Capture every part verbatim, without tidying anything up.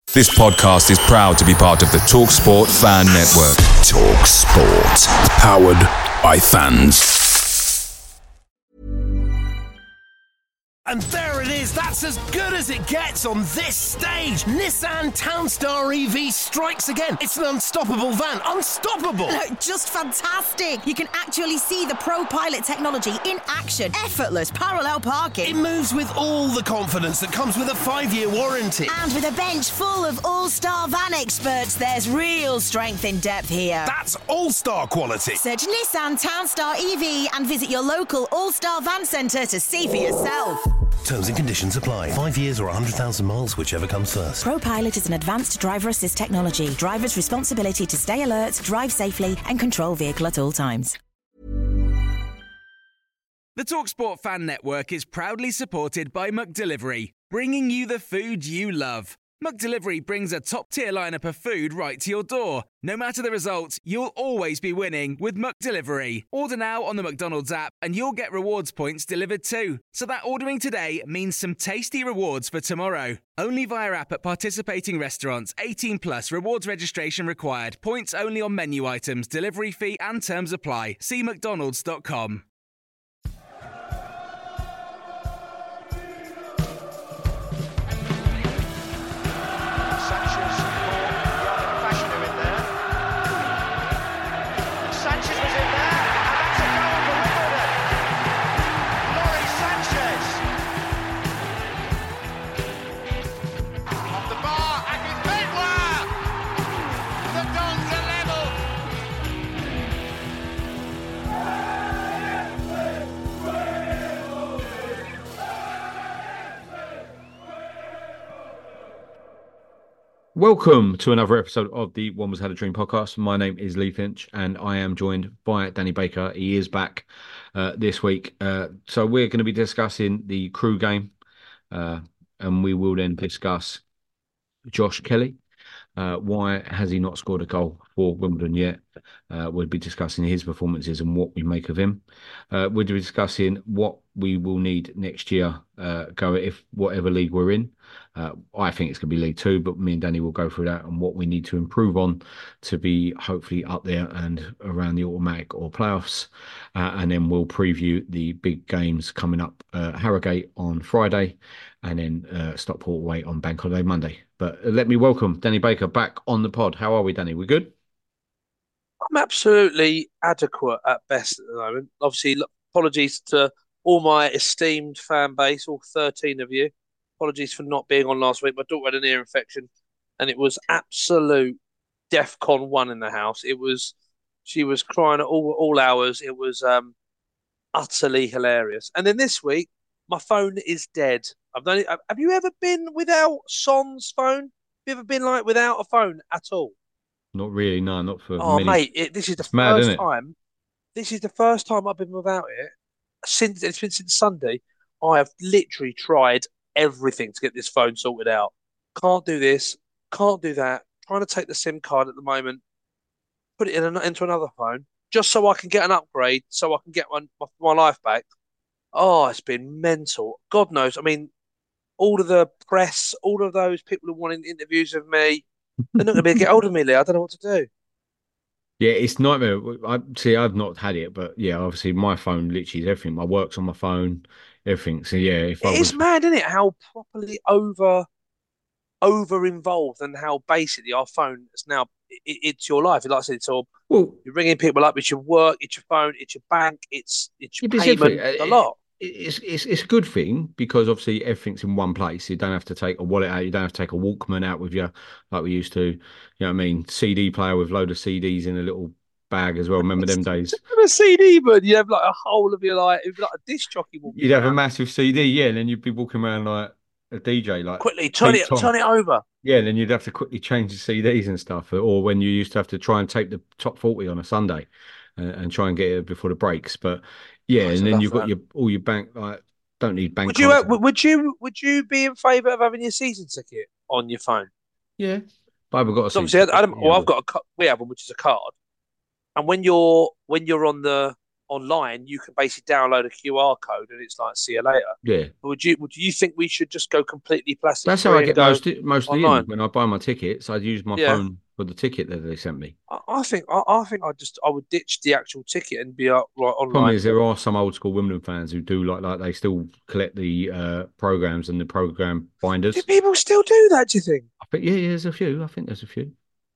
This podcast is proud to be part of the TalkSport Fan Network. TalkSport. Powered by fans. And there it is, that's as good as it gets on this stage. Nissan Townstar E V strikes again. It's an unstoppable van, unstoppable. Look, just fantastic. You can actually see the Pro Pilot technology in action. Effortless parallel parking. It moves with all the confidence that comes with a five-year warranty. And with a bench full of all-star van experts, there's real strength in depth here. That's all-star quality. Search Nissan Townstar E V and visit your local all-star van centre to see for yourself. Terms and conditions apply. Five years or one hundred thousand miles, whichever comes first. ProPilot is an advanced driver assist technology. Driver's responsibility to stay alert, drive safely and control vehicle at all times. The TalkSport Fan Network is proudly supported by McDelivery, bringing you the food you love. McDelivery brings a top-tier lineup of food right to your door. No matter the result, you'll always be winning with McDelivery. Order now on the McDonald's app and you'll get rewards points delivered too. So that ordering today means some tasty rewards for tomorrow. Only via app at participating restaurants. eighteen plus, rewards registration required. Points only on menu items, delivery fee and terms apply. See mcdonalds dot com. Welcome to another episode of the One Was Had a Dream podcast. My name is Lee Finch and I am joined by Danny Baker. He is back uh, this week. Uh, so we're going to be discussing the Crewe game uh, and we will then discuss Josh Kelly. Uh, why has he not scored a goal for Wimbledon yet? Uh, we'll be discussing his performances and what we make of him. Uh, we'll be discussing what we will need next year, uh, go if whatever league we're in. Uh, I think it's going to be League Two, but me and Danny will go through that and what we need to improve on to be hopefully up there and around the automatic or playoffs. Uh, and then we'll preview the big games coming up, uh, Harrogate on Friday and then uh, Stockport away on Bank Holiday Monday. But uh, let me welcome Danny Baker back on the pod. How are we, Danny? We good? I'm absolutely adequate at best at the moment. Obviously, apologies to all my esteemed fan base, all thirteen of you. Apologies for not being on last week. My daughter had an ear infection and it was absolute DEFCON one in the house. It was, she was crying at all, all hours. It was um, utterly hilarious. And then this week, my phone is dead. I've done it. Have you ever been without Son's phone? Have you ever been like without a phone at all? Not really, no, not for Oh, many... mate, it, this is the it's mad, first isn't it? time. This is the first time I've been without it since it's been since Sunday. I have literally tried everything to get this phone sorted out. Can't do this, can't do that. Trying to take the SIM card at the moment, put it in an, into another phone, just so I can get an upgrade, so I can get my, my my life back. Oh, it's been mental. God knows. I mean, all of the press, all of those people who wanted interviews of me, they're not going to be able to get hold of me, Lee. I don't know what to do. Yeah, it's nightmare. I see. I've not had it, but yeah, obviously my phone literally is everything. My work's on my phone, everything. So yeah, if I It is was... mad, isn't it? How properly over, over involved and how basically our phone is now. It, it's your life. Like I said, it's all. Well, you're ringing people up. It's your work. It's your phone. It's your bank. It's it's your Yeah, but it's payment. everything. A lot. It's it's it's a good thing because obviously everything's in one place. You don't have to take a wallet out. You don't have to take a Walkman out with you like we used to. You know what I mean? C D player with load of C Ds in a little bag as well. Remember them days? A C D, but you have like a whole of your like, it'd be like a disc jockey walking You'd have a around. massive C D, yeah, and then you'd be walking around like a D J, like Quickly turn Pete it, Tong. turn it over. Yeah, and then you'd have to quickly change the C Ds and stuff, or when you used to have to try and tape the top forty on a Sunday and, and try and get it before the breaks. But yeah, I used and to then love you've got that. your all your bank like don't need bank Would you, cards. uh, would you, would you be in favour of having your season ticket on your phone? Yeah, but I haven't got a So season obviously, I, I ticket, don't, yeah, well, I've but- got a, ca- we have one, which is a card. And when you're when you're on the online, you can basically download a Q R code and it's like, see you later. Yeah. Would you would you think we should just go completely plastic? That's how I get most mostly online? in. When I buy my tickets, I use my Yeah. phone for the ticket that they sent me. I, I think I, I think I just I would ditch the actual ticket and be up like online. Problem is, there are some old school Wimbledon fans who do like like they still collect the uh, programs and the program binders. Do people still do that? Do you think? I think yeah, yeah, there's a few. I think there's a few.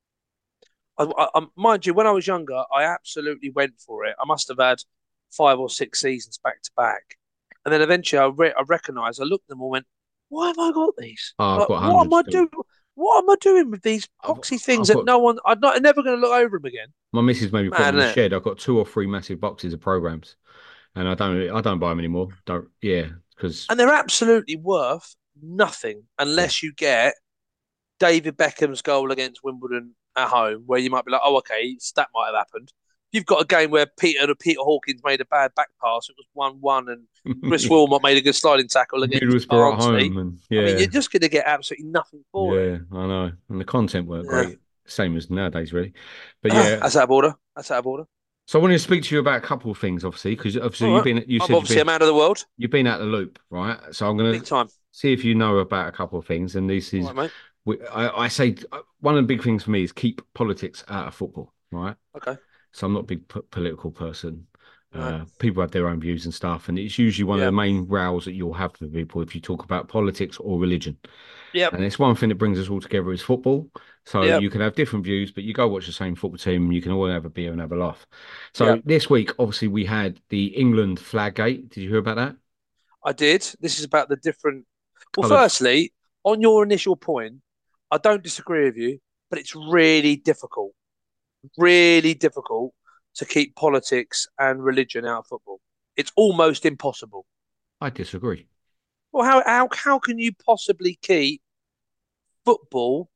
I, I, mind you, when I was younger, I absolutely went for it. I must have had five or six seasons back to back, and then eventually I, re- I recognised. I looked at them and went, "Why have I got these? Oh, I've like, got what am I still. doing? What am I doing with these boxy things I've that got... no one? I'm not I'm never going to look over them again." My missus maybe put them in the it? shed. I've got two or three massive boxes of programs, and I don't I don't buy them anymore. Don't yeah, because and they're absolutely worth nothing unless yeah. you get David Beckham's goal against Wimbledon at home, where you might be like, oh, okay, that might have happened. You've got a game where Peter Peter Hawkins made a bad back pass. It was one one, and Chris Wilmot made a good sliding tackle against Barnsley. And, yeah. I mean, you're just going to get absolutely nothing for yeah, it. Yeah, I know. And the content weren't yeah. great. Same as nowadays, really. But yeah. That's out of order. That's out of order. So I wanted to speak to you about a couple of things, obviously, because obviously right. you've been, you I'm said obviously you've been, a man of the world. You've been out the loop, right? So I'm going to see if you know about a couple of things. And this is, right, we, I, I say, one of the big things for me is keep politics out of football, right? Okay. So I'm not a big p- political person. Right. Uh, people have their own views and stuff, and it's usually one yeah. of the main rows that you'll have with people if you talk about politics or religion. Yeah. And it's one thing that brings us all together is football. So yep. you can have different views, but you go watch the same football team, and you can all have a beer and have a laugh. So yep. this week, obviously, we had the England flag gate. Did you hear about that? I did. This is about the different. Well, Colours. Firstly, on your initial point, I don't disagree with you, but it's really difficult, really difficult to keep politics and religion out of football. It's almost impossible. I disagree. Well, how how how can you possibly keep football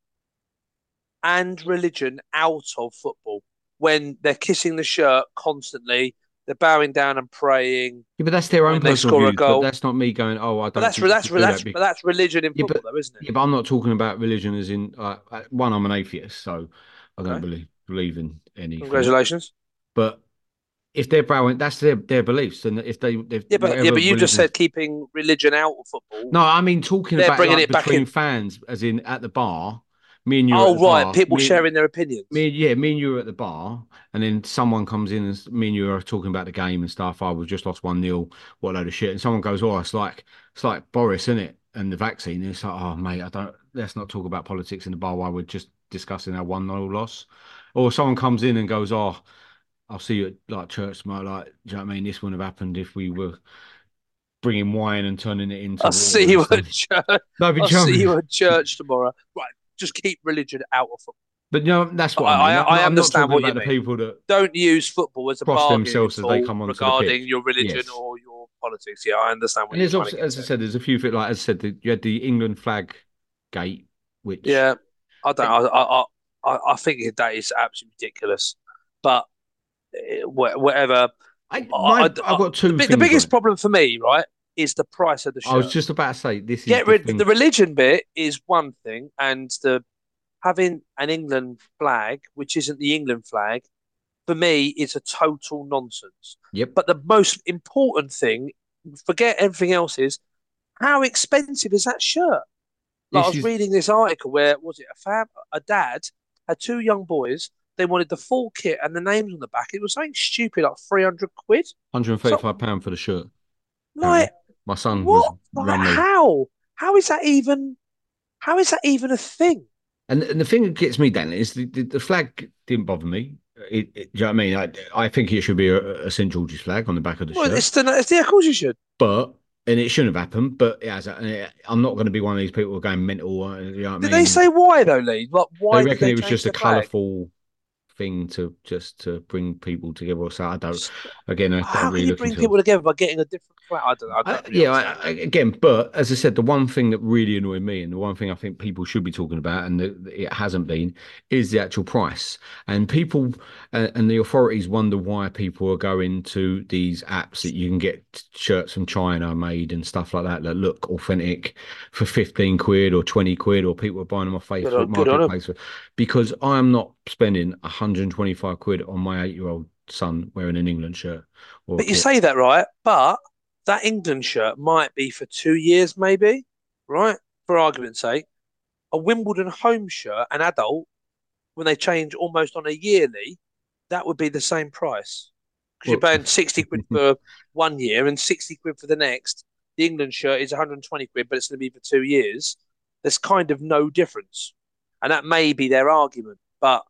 and religion out of football when they're kissing the shirt constantly, they're bowing down and praying? Yeah, but that's their own personal view. But that's not me going, oh, I don't. But that's that's that's, that's, that but that's religion in football, yeah, but, though, isn't it? Yeah, but I'm not talking about religion as in uh, one. I'm an atheist, so I don't okay. believe believe in any. Congratulations. But if they're bowing, that's their their beliefs, and if they, if yeah, but yeah, but you just said keeping religion out of football. No, I mean talking about bringing like, it back between in. fans, as in at the bar. Me and you. Oh right, bar, people me, sharing their opinions. Me, yeah, me and you are at the bar, and then someone comes in, and me and you are talking about the game and stuff. I oh, we've just lost one nil. What a load of shit! And someone goes, "Oh, it's like it's like Boris, isn't it?" And the vaccine. And it's like, "Oh, mate, I don't. Let's not talk about politics in the bar while we're just discussing our one nil loss." Or someone comes in and goes, "Oh, I'll see you at like church tomorrow." Like, do you know what I mean? This wouldn't have happened if we were bringing wine and turning it into. I'll see you at church. No, I'll see you at church tomorrow. Right. Just keep religion out of football. But no, that's what I mean. I, I understand what you mean. The people that don't use football as a bargaining themselves as they come on regarding the your religion yes. or your politics. Yeah, I understand what and you're there's also, as I said, there's a few like as I said, you had the England flag gate, which yeah, I don't. I I I, I think that is absolutely ridiculous. But whatever. I, my, I, I've got two. The, the biggest problem for me, right, is the price of the shirt. I was just about to say this. Is Get the rid. thing. The religion bit is one thing, and the having an England flag, which isn't the England flag, for me is a total nonsense. Yep. But the most important thing, forget everything else, is how expensive is that shirt? Like I was is... reading this article where was it a fam, a dad had two young boys. They wanted the full kit and the names on the back. It was something stupid, like three hundred quid. one hundred thirty-five pounds for the shirt. Like, my son what? was like, how? How is that even? How is that even a thing? And, and the thing that gets me, Dan, is the, the, the flag didn't bother me. It, it, do you know what I mean? I, I think it should be a, a Saint George's flag on the back of the well, shirt. It's the, it's the, of course you should. But, and it shouldn't have happened, but it has, I'm not going to be one of these people who are going mental. You know what did I mean? they say why, though, Lee? Like, why they reckon they it was just a flag? colourful thing to just to bring people together. So I don't, again, I don't How really can you look bring into people it. together by getting a different flat. I don't. I I, don't really yeah, understand I, it. again, but as I said, the one thing that really annoyed me, and the one thing I think people should be talking about, and the, it hasn't been, is the actual price. And people uh, and the authorities wonder why people are going to these apps that you can get shirts from China made and stuff like that that look authentic for fifteen quid or twenty quid, or people are buying them off Good Facebook on, good on them. Marketplace. For, because I'm not spending one hundred twenty-five quid on my eight year old son wearing an England shirt or a But you kit. say that right, but that England shirt might be for two years, maybe, right? For argument's sake, a Wimbledon home shirt, an adult, when they change almost on a yearly, that would be the same price because you're Well, paying sixty quid for one year and sixty quid for the next. The England shirt is one hundred twenty quid, but it's going to be for two years. There's kind of no difference, and that may be their argument. But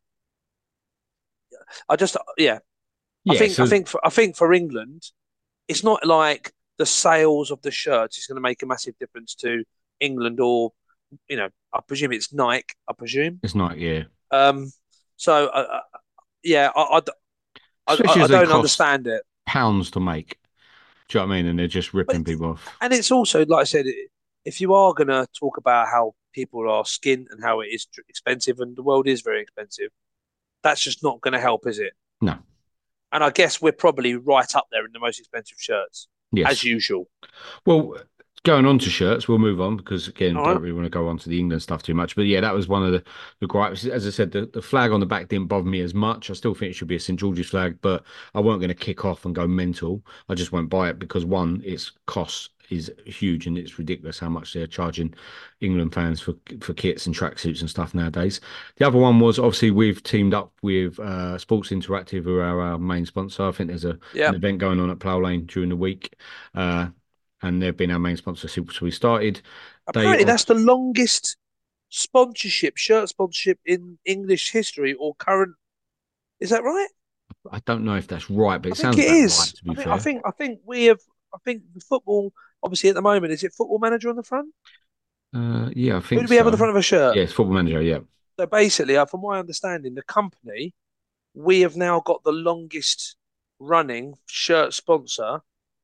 I just, yeah, I yeah, think, I so think, for, I think for England, it's not like the sales of the shirts is going to make a massive difference to England or, you know, I presume it's Nike. I presume. it's not, yeah. Um, so uh, uh, yeah, I, I, Especially I, I as they don't cost understand it. pounds to make. Do you know what I mean? And they're just But ripping people off. and it's also like I said, if you are going to talk about how people are skinned and how it is tr- expensive and the world is very expensive, that's just not going to help, is it? No. And I guess we're probably right up there in the most expensive shirts, as Yes. usual. Well, going on to shirts, we'll move on because again, All don't right. really want to go on to the England stuff too much. But yeah, that was one of the, the gripes. As I said, the, the flag on the back didn't bother me as much. I still think it should be a Saint George's flag, but I weren't going to kick off and go mental. I just won't buy it because one, its cost is huge and it's ridiculous how much they're charging England fans for for kits and tracksuits and stuff nowadays. The other one was obviously we've teamed up with uh, Sports Interactive, who are our main sponsor. I think there's a Yeah. an event going on at Plough Lane during the week. Uh, and they've been our main sponsor since we started. Apparently, They, that's the longest sponsorship, shirt sponsorship in English history or current. Is that right? I don't know if that's right, but I it think sounds it about right is. to be I think. I fair. think. I think we have. I think the football. Obviously, at the moment, is it Football Manager on the front? Uh, yeah, I Who think do we have on the so. front of a shirt? Yeah, it's Football Manager. Yeah, So basically, uh, from my understanding, the company we have now got the longest running shirt sponsor,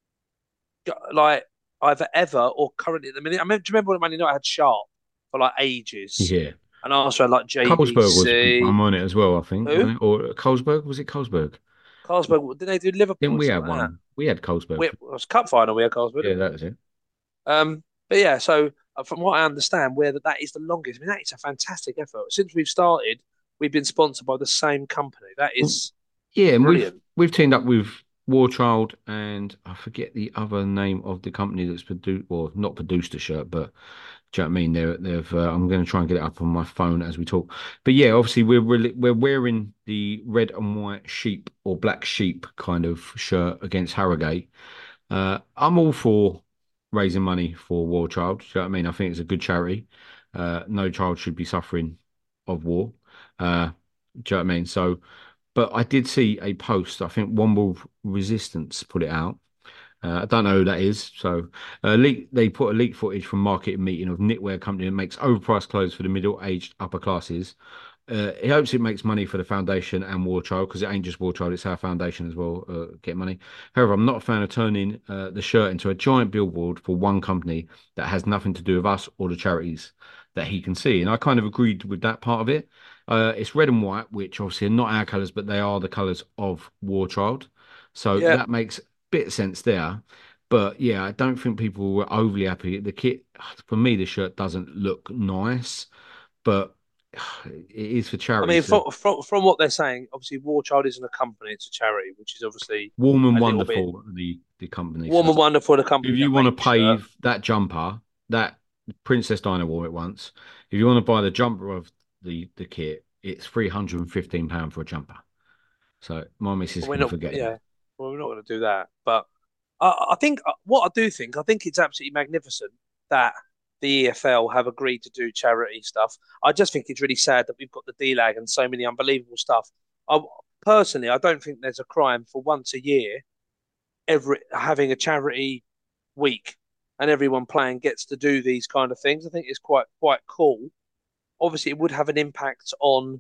like either ever or currently at the minute. I mean, do you remember when Man United had Sharp for like ages, yeah. and also had like Colesberg was a big J B C. one on it as well, I think, Who? wasn't it? Or Colesberg, was it Colesberg? Carlsberg, did they do Liverpool Didn't or we something have like that? one? We had Colesberg. We, it was cup final. We had Carlsberg, Yeah, didn't we? that was it. Um, but yeah, so uh, from what I understand, where that, that is the longest. I mean, that is a fantastic effort. Since we've started, we've been sponsored by the same company. That Well, is yeah, and we've brilliant. we've teamed up with War Child and I forget the other name of the company that's produced, or not produced a shirt, but do you know what I mean? They're, they've. Uh, I'm going to try and get it up on my phone as we talk. But yeah, obviously we're really, we're wearing the red and white sheep or black sheep kind of shirt against Harrogate. Uh, I'm all for raising money for War Child. Do you know what I mean? I think it's a good charity. Uh, no child should be suffering of war. Uh, do you know what I mean? So, but I did see a post. I think Womble Resistance put it out. Uh, I don't know who that is. So, uh, leak, they put a leak footage from market meeting of knitwear company that makes overpriced clothes for the middle-aged upper classes. Uh, he hopes it makes money for the foundation and War Child because it ain't just War Child; it's our foundation as well. Uh, get money. However, I'm not a fan of turning uh, the shirt into a giant billboard for one company that has nothing to do with us or the charities that he can see. And I kind of agreed with that part of it. Uh, it's red and white, which obviously are not our colours, but they are the colours of War Child. So Yeah. that makes a bit of sense there. But yeah, I don't think people were overly happy. The kit, for me, the shirt doesn't look nice, but it is for I charity. mean, So from, from from what they're saying, obviously, War Child isn't a company; it's a charity, which is obviously warm and a little bit wonderful, the the company. warm So and wonderful. The if company you that want to make the pay shirt. that jumper, that Princess Diana wore it once. If you want to buy the jumper of the the kit, it's three hundred and fifteen pound for a jumper. So my missus But we're can not, forget it. yeah, well, we're not going to do that. But I, I think uh, what I do think, I think it's absolutely magnificent that the E F L have agreed to do charity stuff. I just think it's really sad that we've got the D LAG and so many unbelievable stuff. I personally, I don't think there's a crime for once a year every having a charity week and everyone playing gets to do these kind of things. I think it's quite quite cool. Obviously, it would have an impact on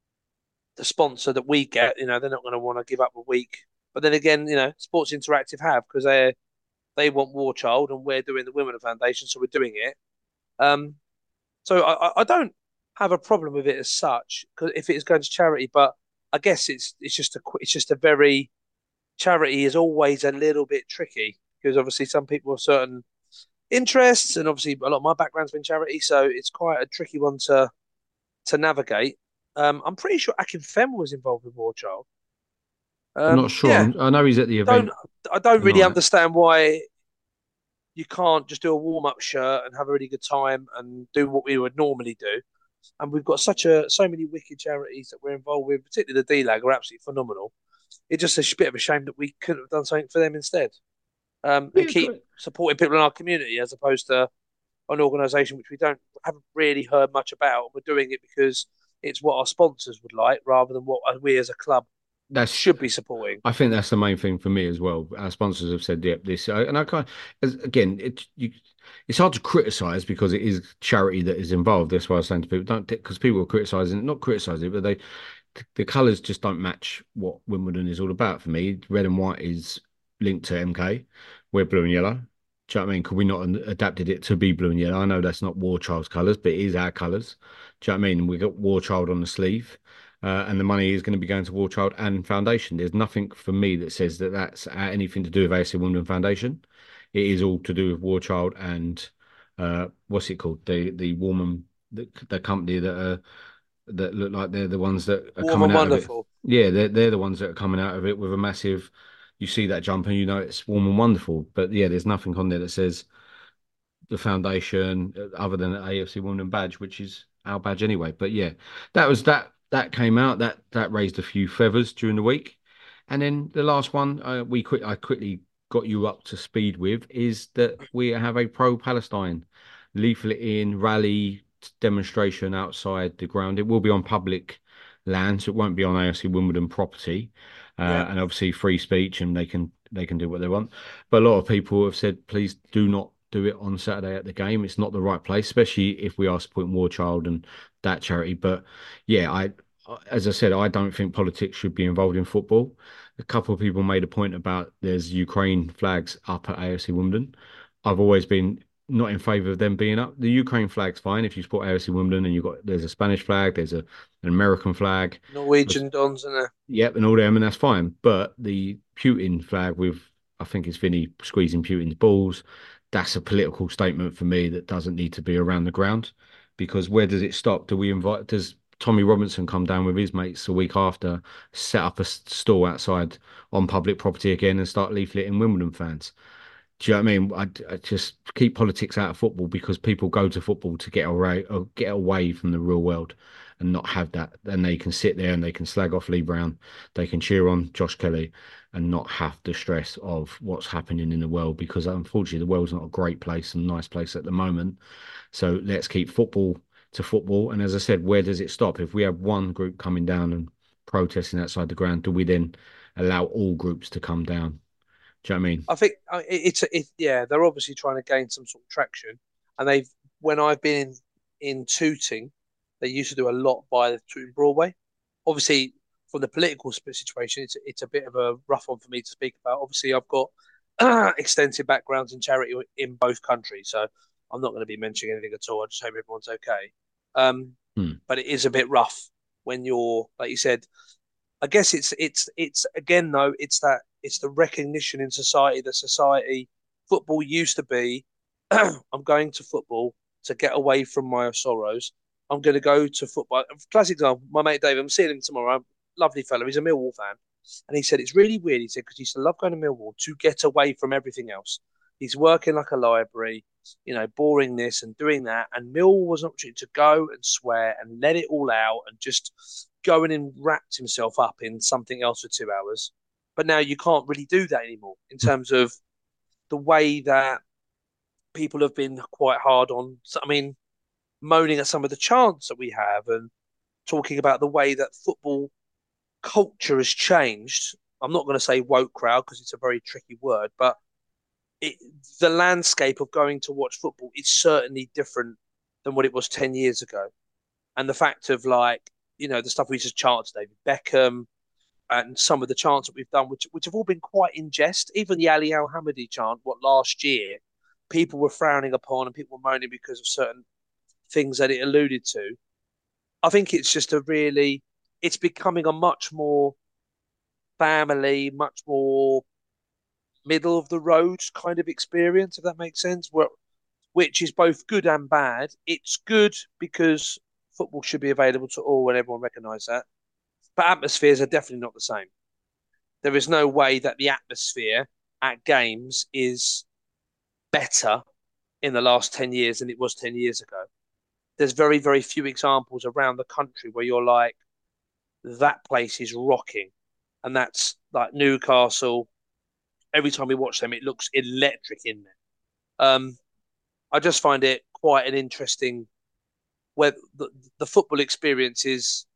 the sponsor that we get. You know, they're not going to want to give up a week. But then again, you know, Sports Interactive have because they're they want War Child, and we're doing the Wimbledon Foundation, so we're doing it. Um, so I, I don't have a problem with it as such, because if it is going to charity, but I guess it's it's just a it's just a very charity is always a little bit tricky because obviously some people have certain interests, and obviously a lot of my background's been charity, so it's quite a tricky one to to navigate. Um, I'm pretty sure Akin Fem was involved with War Child. I'm not Um, sure. yeah, I'm, I know he's at the don't event I don't really tonight. understand why you can't just do a warm up shirt and have a really good time and do what we would normally do. And we've got such a so many wicked charities that we're involved with, particularly the D Lag are absolutely phenomenal. It's just a bit of a shame that we couldn't have done something for them instead, um, and Yeah, keep great. supporting people in our community as opposed to an organisation which we don't haven't really heard much about. We're doing it because it's what our sponsors would like, rather than what we as a club That's should be supporting. I think that's the main thing for me as well. Our sponsors have said, "Yep, this," and I kind of, again, it you, it's hard to criticize because it is charity that is involved. That's why I was saying to people, don't because people are criticizing, not criticizing it, but they the colours just don't match what Wimbledon is all about for me. Red and white is linked to M K. We're blue and yellow. Do you know what I mean? Could we not adapted it to be blue and yellow? I know that's not War Child's colours, but it is our colours. Do you know what I mean? We got War Child on the sleeve. Uh, and the money is going to be going to War Child and Foundation. There's nothing for me that says that that's uh, anything to do with A F C Wimbledon Foundation. It is all to do with War Child and uh, what's it called? The the Warman the, the company that are that look like they're the ones that are Warm coming and out of it. wonderful. Yeah, they're they're the ones that are coming out of it with a massive. You see that jump and you know it's warm and wonderful. But yeah, there's nothing on there that says the foundation uh, other than the A F C Wimbledon badge, which is our badge anyway. But yeah, that was that that came out that that raised a few feathers during the week, and then the last one uh, we quick I quickly got you up to speed with is that we have a pro-Palestine leaflet in rally demonstration outside the ground. It will be on public land, so it won't be on A F C Wimbledon property, Yeah, uh, and obviously free speech, and they can they can do what they want. But a lot of people have said, please do not do it on Saturday at the game. It's not the right place, especially if we are supporting War Child and that charity. But yeah, I, as I said, I don't think politics should be involved in football. A couple of people made a point about there's Ukraine flags up at A F C Wimbledon. I've always been not in favour of them being up. The Ukraine flag's fine if you support A F C Wimbledon and you've got there's a Spanish flag, there's a an American flag, Norwegian dons and a yep, and all them, and that's fine. But the Putin flag with I think it's Vinny squeezing Putin's balls, that's a political statement for me that doesn't need to be around the ground, because where does it stop? Do we invite, does Tommy Robinson come down with his mates a week after, set up a stall outside on public property again and start leafleting Wimbledon fans? Do you know what I mean? I, I just keep politics out of football, because people go to football to get away or get away from the real world and not have that. Then they can sit there and they can slag off Lee Brown, they can cheer on Josh Kelly, and not have the stress of what's happening in the world, because unfortunately the world's not a great place and nice place at the moment. So let's keep football to football. And as I said, where does it stop? If we have one group coming down and protesting outside the ground, do we then allow all groups to come down? Do you know what I mean? I think uh, it- it's it, yeah, they're obviously trying to gain some sort of traction, and they've when I've been in, in Tooting, they used to do a lot by the Tooting Broadway. Obviously, from the political sp- situation, it's it's a bit of a rough one for me to speak about. Obviously, I've got extensive backgrounds in charity in both countries, so I'm not going to be mentioning anything at all. I just hope everyone's okay. Um, Hmm. but it is a bit rough when you're, like you said, I guess it's it's it's again though it's that it's the recognition in society that society football used to be. I'm going to football to get away from my sorrows. I'm going to go to football. Classic example, my mate David. I'm seeing him tomorrow. Lovely fellow. He's a Millwall fan, and he said it's really weird. He said because he used to love going to Millwall to get away from everything else. He's working like a library, you know, boring this and doing that. And Millwall was an opportunity to go and swear and let it all out and just go in and wrapped himself up in something else for two hours. But now you can't really do that anymore in terms of the way that people have been quite hard on. I mean, moaning at some of the chants that we have and talking about the way that football culture has changed. I'm not going to say woke crowd because it's a very tricky word, but it, the landscape of going to watch football is certainly different than what it was ten years ago. And the fact of like, you know, the stuff we just chant, David Beckham, and some of the chants that we've done, which which have all been quite in jest. Even the Ali Al Hamidi chant, what last year, people were frowning upon and people were moaning because of certain things that it alluded to. I think it's just a really, it's becoming a much more family, much more middle of the road kind of experience, if that makes sense. Where, which is both good and bad. It's good because football should be available to all, and everyone recognise that. But atmospheres are definitely not the same. There is no way that the atmosphere at games is better in the last ten years than it was ten years ago. There's very, very few examples around the country where you're like, that place is rocking. And that's like Newcastle. Every time we watch them, it looks electric in there. Um, I just find it quite an interesting, where the, the football experience is,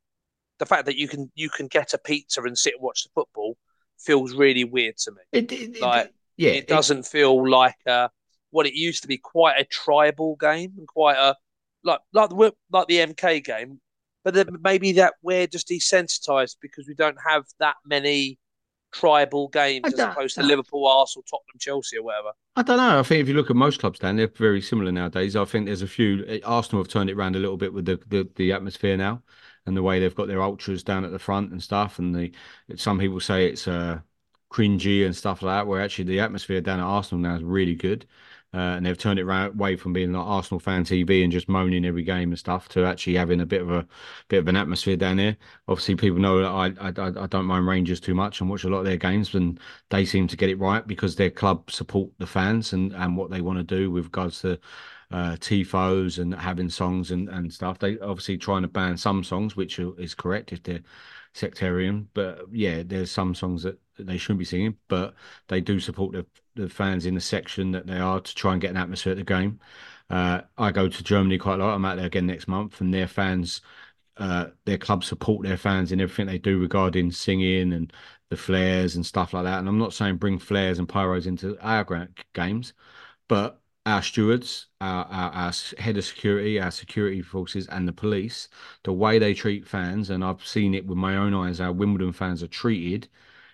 the fact that you can you can get a pizza and sit and watch the football feels really weird to me. It, it, like it, yeah, it doesn't it, feel like uh, what it used to be, quite a tribal game and quite a like like the like the M K game. But then maybe that we're just desensitized because we don't have that many tribal games as opposed to Liverpool, Arsenal, Tottenham, Chelsea, or whatever. I don't know. I think if you look at most clubs, Dan, they're very similar nowadays. I think there's a few. Arsenal have turned it around a little bit with the the, the atmosphere now, and the way they've got their ultras down at the front and stuff. And the some people say it's uh, cringy and stuff like that, where actually the atmosphere down at Arsenal now is really good. Uh, and they've turned it right away from being like Arsenal fan T V and just moaning every game and stuff to actually having a bit of a bit of an atmosphere down there. Obviously, people know that I I, I don't mind Rangers too much and watch a lot of their games, and they seem to get it right because their club support the fans and, and what they want to do with regards to uh, tifos and having songs and, and stuff. They obviously trying to ban some songs, which is correct if they're sectarian, but yeah, there's some songs that they shouldn't be singing, but they do support the, the fans in the section that they are to try and get an atmosphere at the game. Uh, I go to Germany quite a lot. I'm out there again next month, and their fans, uh, their club support their fans in everything they do regarding singing and the flares and stuff like that. And I'm not saying bring flares and pyros into our games, but our stewards, our, our, our head of security, our security forces, and the police, the way they treat fans, and I've seen it with my own eyes, how Wimbledon fans are treated,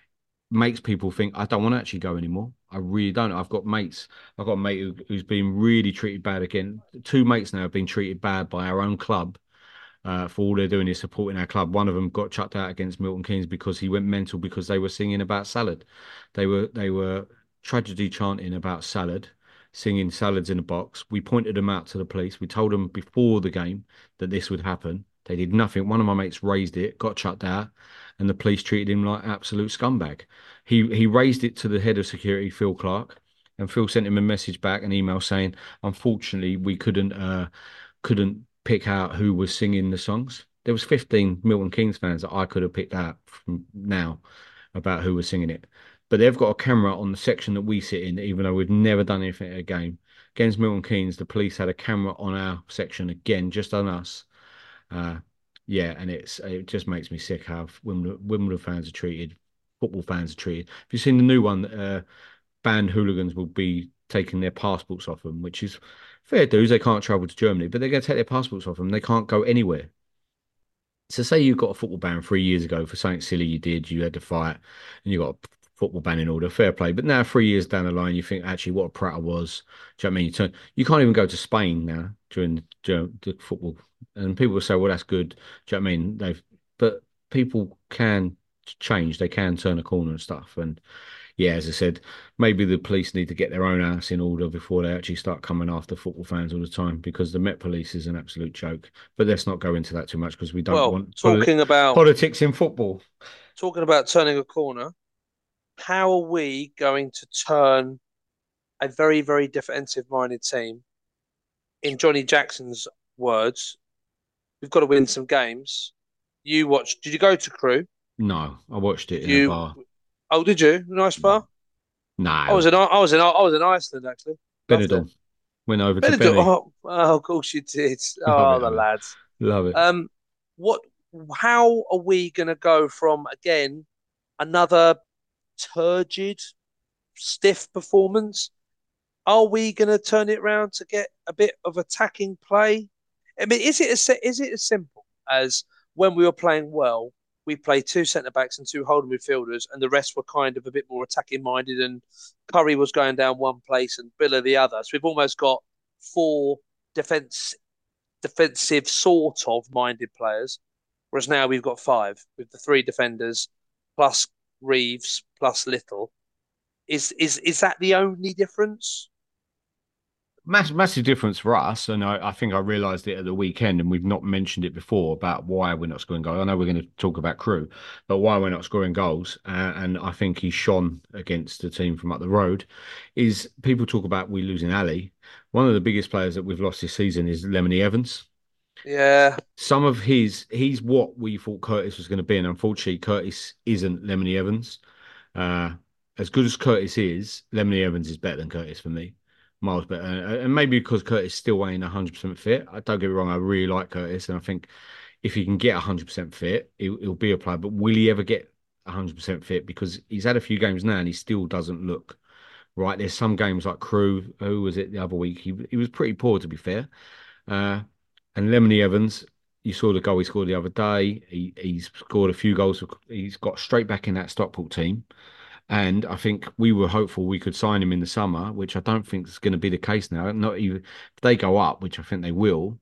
makes people think, I don't want to actually go anymore. I really don't. I've got mates. I've got a mate who, who's been really treated bad again. Two mates now have been treated bad by our own club uh, for all they're doing is supporting our club. One of them got chucked out against Milton Keynes because he went mental because they were singing about salad. They were they were tragedy chanting about salad, singing salads in a box. We pointed them out to the police. We told them before the game that this would happen. They did nothing. One of my mates raised it, got shut down, and the police treated him like absolute scumbag. He he raised it to the head of security, Phil Clark, and Phil sent him a message back, an email saying, unfortunately, we couldn't uh, couldn't pick out who was singing the songs. There was fifteen Milton Keynes fans that I could have picked out from now about who was singing it. But they've got a camera on the section that we sit in, even though we've never done anything at a game. Against Milton Keynes, the police had a camera on our section again, just on us. Uh, yeah, and it's it just makes me sick how Wimbledon, Wimbledon fans are treated, football fans are treated. Have you seen the new one? Uh, banned hooligans will be taking their passports off them, which is fair dues. They can't travel to Germany, but they're going to take their passports off them. They can't go anywhere. So say you got a football ban three years ago for something silly you did, you had to fight, and you got a football ban in order, fair play. But now three years down the line, you think actually what a prat I was. Do you know what I mean? You, turn, you can't even go to Spain now during the, the football. And people will say, well, that's good. Do you know what I mean? They've, but people can change. They can turn a corner and stuff. And yeah, as I said, maybe the police need to get their own house in order before they actually start coming after football fans all the time, because the Met Police is an absolute joke. But let's not go into that too much because we don't well, want talking poli- about politics in football. Talking about turning a corner, how are we going to turn a very, very defensive-minded team? In Johnny Jackson's words, we've got to win some games. You watched? Did you go to Crewe? No, I watched it in you, a bar. Oh, did you? Nice bar. No, I was in. I was in. I was in Iceland actually. Benidorm. Went over Benidorm. to Benny. Oh, oh, of course you did. Oh, the lads. Love it. Um, what? How are we going to go from again another turgid, stiff performance? Are we going to turn it around to get a bit of attacking play? I mean, is it as is it as simple as when we were playing well, we played two centre backs and two holding midfielders, and the rest were kind of a bit more attacking minded. And Curry was going down one place and Billa the other. So we've almost got four defence defensive sort of minded players, whereas now we've got five with the three defenders plus Reeves plus Little. Is is is that the only difference? Massive, massive difference for us, and I, I think I realised it at the weekend, and we've not mentioned it before about why we're not scoring goals. I know we're going to talk about Crew, but why we're not scoring goals, uh, and I think he shone against the team from up the road. Is people talk about we losing Ali. One of the biggest players that we've lost this season is Lemony Evans. Yeah, Some of his, he's what we thought Curtis was going to be, and unfortunately, Curtis isn't Lemony Evans. Uh, as good as Curtis is, Lemony Evans is better than Curtis for me. Miles better. And maybe because Curtis still ain't one hundred percent fit. I don't get me wrong, I really like Curtis. And I think if he can get one hundred percent fit, he'll, he'll be a player. But will he ever get one hundred percent fit? Because he's had a few games now and he still doesn't look right. There's some games like Crew. Who was it the other week? He he was pretty poor, to be fair. Uh, and Lemony Evans, you saw the goal he scored the other day. He He's scored a few goals. He's got straight back in that Stockport team. And I think we were hopeful we could sign him in the summer, which I don't think is going to be the case now. Not even if they go up, which I think they will.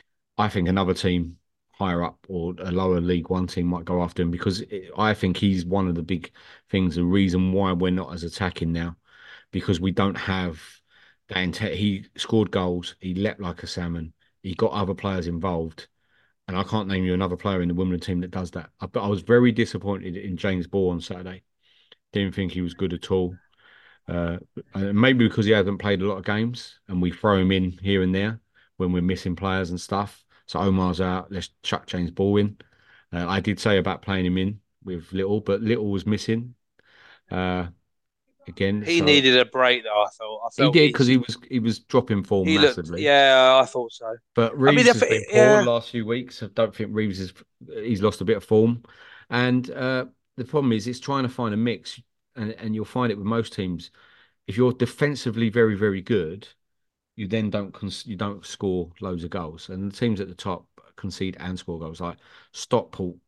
I think another team higher up or a lower League One team might go after him because it, I think he's one of the big things, the reason why we're not as attacking now, because we don't have that intent. He scored goals, he leapt like a salmon, he got other players involved. And I can't name you another player in the Wimbledon team that does that. But I was very disappointed in James Ball on Saturday. Didn't think he was good at all. Uh, maybe because he hasn't played a lot of games and we throw him in here and there when we're missing players and stuff. So Omar's out. Let's chuck James Ball in. Uh, I did say about playing him in with Little, but Little was missing. Uh, again, he so needed a break though. I thought. I he felt did because he was he was dropping form he looked. massively. Yeah, I thought so. But Reeves I mean, has if, been poor yeah. the last few weeks. I don't think Reeves is he's lost a bit of form, and uh, the problem is it's trying to find a mix. And, and you'll find it with most teams. If you're defensively very, very good, you then don't you don't score loads of goals. And the teams at the top concede and score goals. Like Stockport,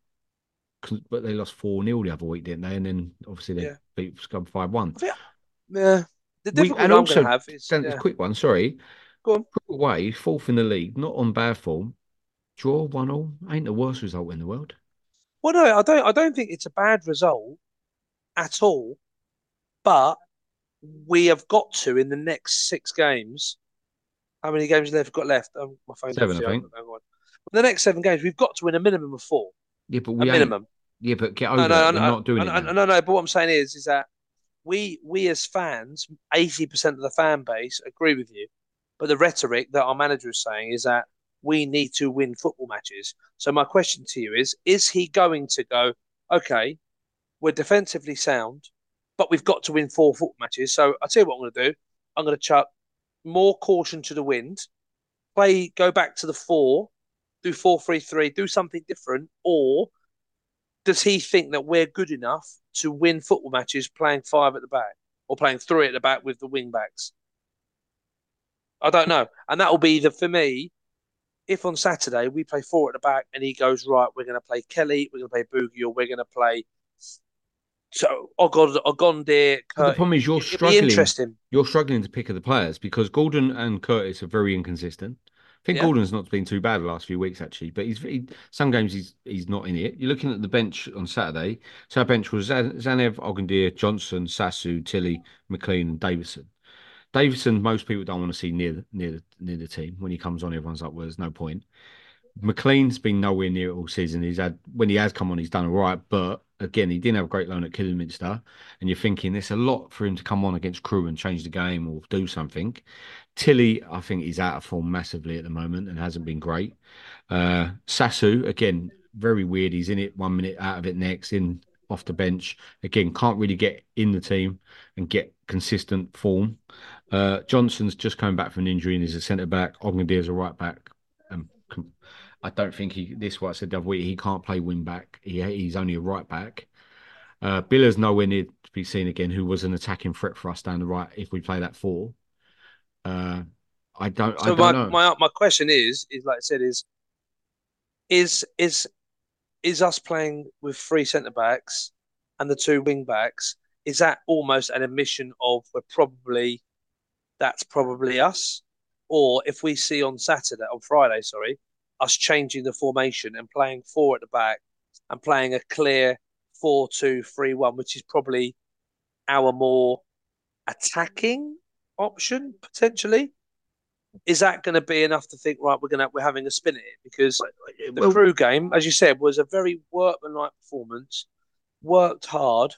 but they lost four nil the other week, didn't they? And then obviously they yeah. beat Scum five one. Yeah. The difficulty we, and I'm also, going to have is... Dan, yeah. a quick one, sorry. Go on. Away, fourth in the league, not on bad form. Draw one all ain't the worst result in the world. Well, no, I don't. I don't think it's a bad result at all, but we have got to in the next six games. How many games have got left? Um, my phone's seven, I think. On. The next seven games, we've got to win a minimum of four. Yeah, but we a minimum. Yeah, but get over no, no, it. No, We're no, not doing no, it. No, no, no. But what I'm saying is, is that we, we as fans, eighty percent of the fan base agree with you. But the rhetoric that our manager is saying is that we need to win football matches. So my question to you is: is he going to go? Okay, we're defensively sound, but we've got to win four football matches. So I'll tell you what I'm going to do. I'm going to chuck more caution to the wind, play, go back to the four, do four three three, do something different. Or does he think that we're good enough to win football matches playing five at the back or playing three at the back with the wing backs? I don't know. And that will be the, for me, if on Saturday we play four at the back and he goes, right, we're going to play Kelly, we're going to play Boogie, or we're going to play... So, oh God, Ogonde. The problem is you're struggling. Interesting. You're struggling to pick of the players because Gordon and Curtis are very inconsistent. I think yeah. Gordon's not been too bad the last few weeks actually, but he's he, some games he's he's not in it. You're looking at the bench on Saturday. So our bench was Zanev, Ogundir, Johnson, Sassu, Tilly, McLean, and Davison. Davison, most people don't want to see near near the, near the team. When he comes on, everyone's like, "Well, there's no point." McLean's been nowhere near it all season. He's had when he has come on, he's done all right, but again, he didn't have a great loan at Kidderminster. And you're thinking there's a lot for him to come on against Crew and change the game or do something. Tilly, I think he's out of form massively at the moment and hasn't been great. Uh, Sassu, again, very weird. He's in it one minute, out of it next, in off the bench. Again, can't really get in the team and get consistent form. Uh, Johnson's just coming back from an injury and he's a centre back. Ogundir's a right back. Um, I don't think he, this is what I said the other week, he can't play wing back. He, he's only a right back. Uh, Biller's nowhere near to be seen again, who was an attacking threat for us down the right if we play that four. Uh, I don't, so I don't my, know. My, my question is, is like I said, is, is, is is us playing with three centre backs and the two wing backs, is that almost an admission of we're probably that's probably us? Or if we see on Saturday, on Friday, sorry, us changing the formation and playing four at the back and playing a clear four two three one, which is probably our more attacking option potentially. Is that going to be enough to think, right, we're gonna we're having a spin at it? Because the Well, Crew game, as you said, was a very workmanlike performance. Worked hard.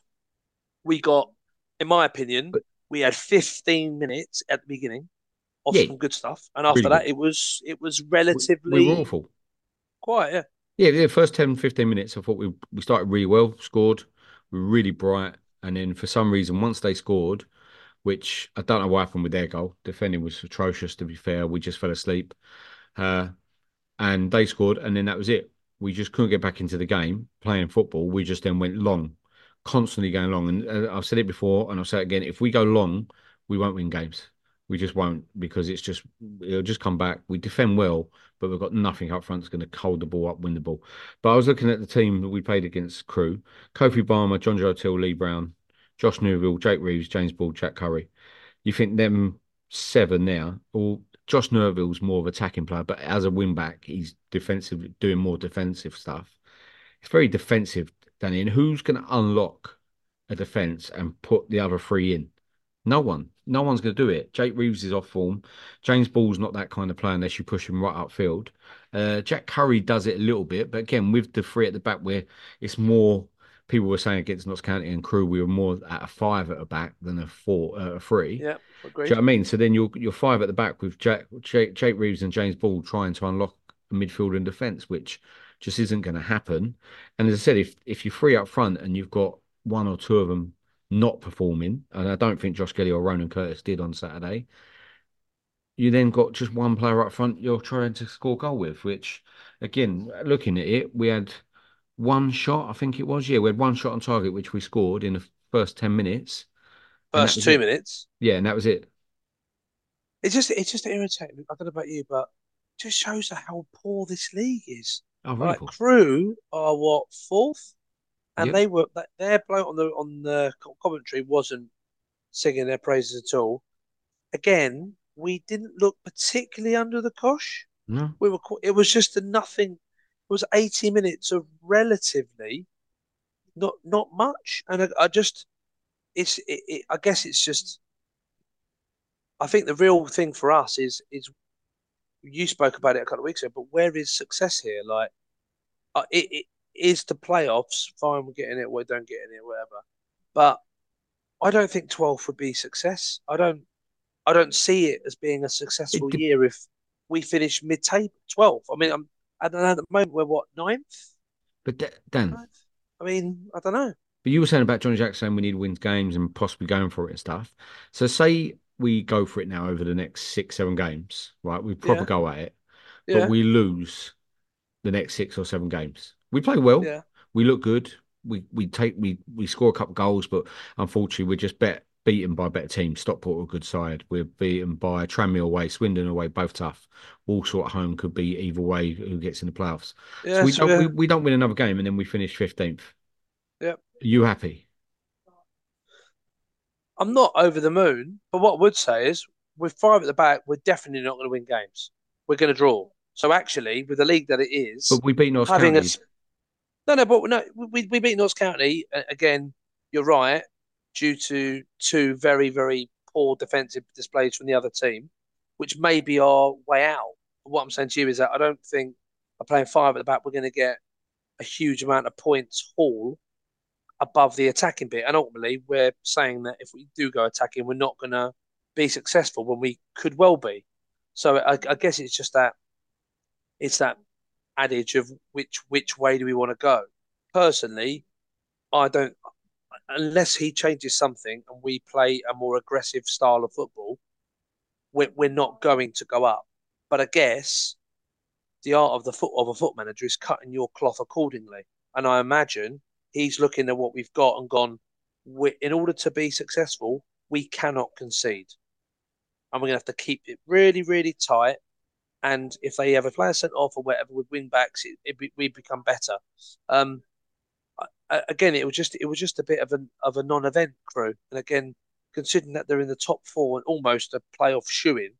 We got, in my opinion, but we had fifteen minutes at the beginning of yeah, some good stuff, and really after good. that, it was it was We, we were relatively awful. quiet. Yeah, Yeah, the first ten, fifteen minutes, I thought we we started really well, scored, we were really bright, and then for some reason, once they scored, which I don't know what happened with their goal, defending was atrocious. To be fair, we just fell asleep, uh, and they scored, and then that was it. We just couldn't get back into the game playing football. We just then went long, constantly going long, and uh, I've said it before, and I'll say it again: if we go long, we won't win games. We just won't because it's just it'll just come back. We defend well, but we've got nothing up front that's going to hold the ball up, win the ball. But I was looking at the team that we played against Crew: Kofi Barmer, John Joe Till, Lee Brown, Josh Newville, Jake Reeves, James Ball, Jack Curry. You think them seven now? Well, Josh Newville's more of an attacking player, but as a wing back, he's defensive, doing more defensive stuff. It's very defensive, Danny. And who's going to unlock a defense and put the other three in? No one. No one's going to do it. Jake Reeves is off form. James Ball's not that kind of player unless you push him right upfield. Uh, Jack Curry does it a little bit, but again, with the three at the back, where it's more people were saying against Notts County and Crew, we were more at a five at the back than a four, uh, a three. yeah, Do you agreed. know what I mean? So then you're you're five at the back with Jack, Jake, Jake Reeves and James Ball trying to unlock a midfield and defence, which just isn't going to happen. And as I said, if if you're three up front and you've got one or two of them not performing, and I don't think Josh Kelly or Ronan Curtis did on Saturday, you then got just one player up front you're trying to score a goal with, which again, looking at it, we had one shot, I think it was. Yeah, we had one shot on target, which we scored in the first ten minutes, and that First was two it. minutes, Yeah, and that was it. it just it just irritated me. I don't know about you, but it just shows how poor this league is. Oh, really Like poor. Crew are what fourth, and Yep. they were their bloke on the on the commentary wasn't singing their praises at all. Again, we didn't look particularly under the cosh. No. We were. It was just a nothing. It was eighty minutes of relatively not not much, and I, I just it's. It, it, I guess it's just. I think the real thing for us is is you spoke about it a couple of weeks ago, but where is success here? Like, uh, it, it is the playoffs. Fine, we're getting it. We don't get in it, whatever. But I don't think twelfth would be success. I don't. I don't see it as being a It, successful de- year if we finish mid-table, twelfth. I mean, I'm, I don't know, at the moment we're what, ninth? but Da- Dan, Ninth? I mean, I don't know. but you were saying about Johnny Jack saying we need to win games and possibly going for it and stuff. So say we go for it now over the next six, seven games, right? We proper Yeah, go at it, but yeah, we lose the next six or seven games. We play well, yeah. we look good, we we take we we score a couple of goals, but unfortunately we're just bet beaten by better teams. Stockport are a good side. We're beaten by Tranmere away, Swindon away, both tough. Walsall at home could be either way who gets in the playoffs. So Yeah, we so don't we, yeah, we don't win another game and then we finish fifteenth. yeah. Are you happy? I'm not over the moon, but what I would say is with five at the back, we're definitely not going to win games. We're going to draw. So actually, with the league that it is, But we beat Notts having a County. no, no, but no, we we beat Notts County again. You're right, due to two very very poor defensive displays from the other team, which may be our way out. But what I'm saying to you is that I don't think by playing five at the back we're going to get a huge amount of points haul above the attacking bit. And ultimately, we're saying that if we do go attacking, we're not going to be successful when we could well be. So I, I guess it's just that it's that adage of which which way do we want to go. Personally, I don't unless he changes something and we play a more aggressive style of football, we're, we're not going to go up. But I guess the art of the foot of a foot manager is cutting your cloth accordingly. And I imagine he's looking at what we've got and gone, we, in order to be successful, we cannot concede. And we're going to have to keep it really, really tight And if they have a player sent off or whatever with wing backs, it, it be, we become better. Um, I, again, it was just it was just a bit of an of a non-event Crewe, and again, considering that they're in the top four and almost a playoff shoe-in,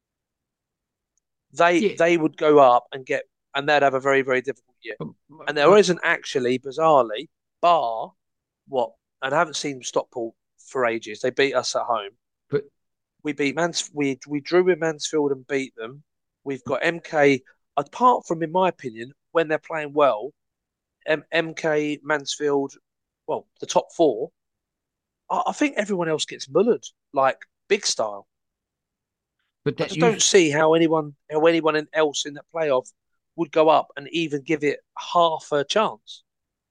they Yeah. they would go up and get and they'd have a very very difficult year. Um, And there isn't actually, bizarrely, bar what, and I haven't seen Stockport for ages. They beat us at home. But We beat Mans. We we drew with Mansfield and beat them. We've got M K. Apart from, in my opinion, when they're playing well, M- MK, Mansfield, well, the top four. I, I think everyone else gets mullered like big style. but I that just you don't see how anyone how anyone else in that playoff would go up and even give it half a chance.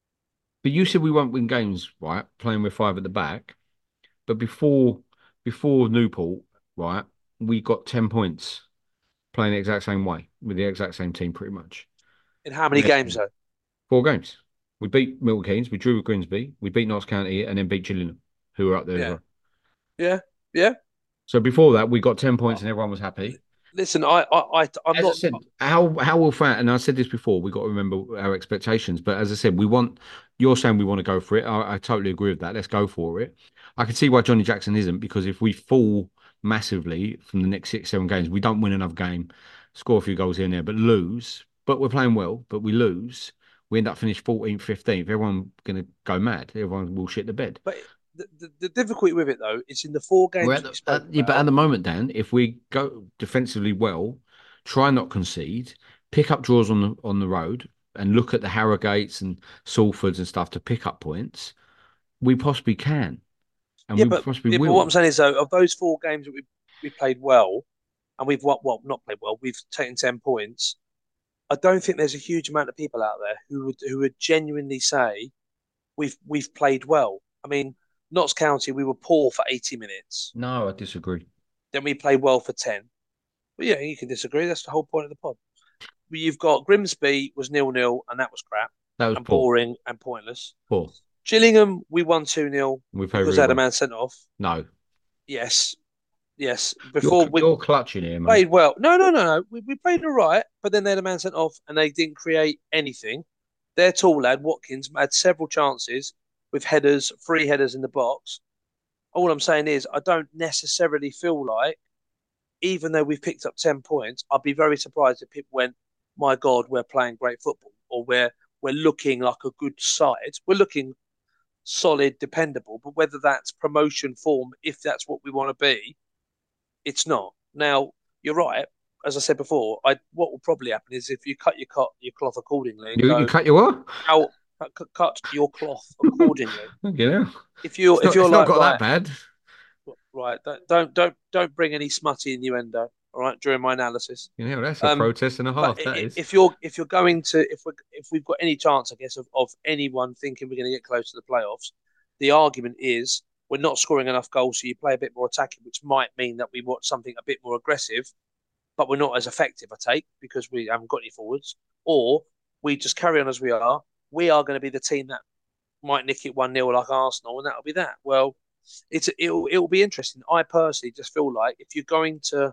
but you said we won't win games, right? Playing with five at the back. But before before Newport, right, we got ten points playing the exact same way with the exact same team, pretty much. In how many Yes. games though? Four games. We beat Milton Keynes, we drew with Grimsby, we beat Notts County, and then beat Gillingham, who were up there as Yeah, well. yeah, yeah. So before that, we got ten points and everyone was happy. Listen, I, I, I I'm As I not. said, how how will fan, and I said this before, we got to remember our expectations. But as I said, we want, you're saying we want to go for it. I, I totally agree with that. Let's go for it. I can see why Johnny Jackson isn't, because if we fall massively from the next six, seven games, we don't win another game, score a few goals here and there, but lose. But we're playing well, but we lose. We end up finishing fourteenth, fifteenth. Everyone's going to go mad. Everyone will shit the bed. But the, the, the difficulty with it though is in the four games We're at we the, spoke at, yeah, but about. at the moment, Dan, if we go defensively well, try not concede, pick up draws on the on the road, and look at the Harrogates and Salfords and stuff to pick up points, we possibly can, and Yeah, we but, possibly yeah, but will. what I'm saying is though, of those four games that we we played well, and we've what well not played well, we've taken ten points. I don't think there's a huge amount of people out there who would who would genuinely say we've we've played well. I mean, Notts County, we were poor for eighty minutes. No, I disagree. Then we played well for ten. But yeah, you can disagree. That's the whole point of the pod. You've got Grimsby was nil nil, and that was crap That was and poor. boring and pointless. Poor. Gillingham, we won two nil We played because really they had a well. man sent off. No, Yes, yes. Before you're, we you're clutching here, mate. played well. No, no, no, no. We, we played all right, but then they had a man sent off and they didn't create anything. Their tall lad, Watkins, had several chances with headers, three headers in the box. All I'm saying is, I don't necessarily feel like, even though we've picked up ten points, I'd be very surprised if people went, my God, we're playing great football, or we're, we're looking like a good side. We're looking solid, dependable, but whether that's promotion form, if that's what we want to be, it's not. Now, you're right. As I said before, I what will probably happen is if you cut your cut your cloth accordingly, and You, go, you cut your what? how cut, cut your cloth accordingly. You know, If you're it's if not, you're it's like not got right, that bad. right, don't don't don't don't bring any smutty innuendo. All right, during my analysis. You know, that's a Um, protest and a half. But That i- is. if you're if you're going to if we if we've got any chance, I guess, of, of anyone thinking we're going to get close to the playoffs, the argument is we're not scoring enough goals, so you play a bit more attacking, which might mean that we want something a bit more aggressive, but we're not as effective, I take, because we haven't got any forwards, or we just carry on as we are. We are going to be the team that might nick it one nil like Arsenal, and that'll be that. Well, it's it'll it'll be interesting. I personally just feel like if you're going to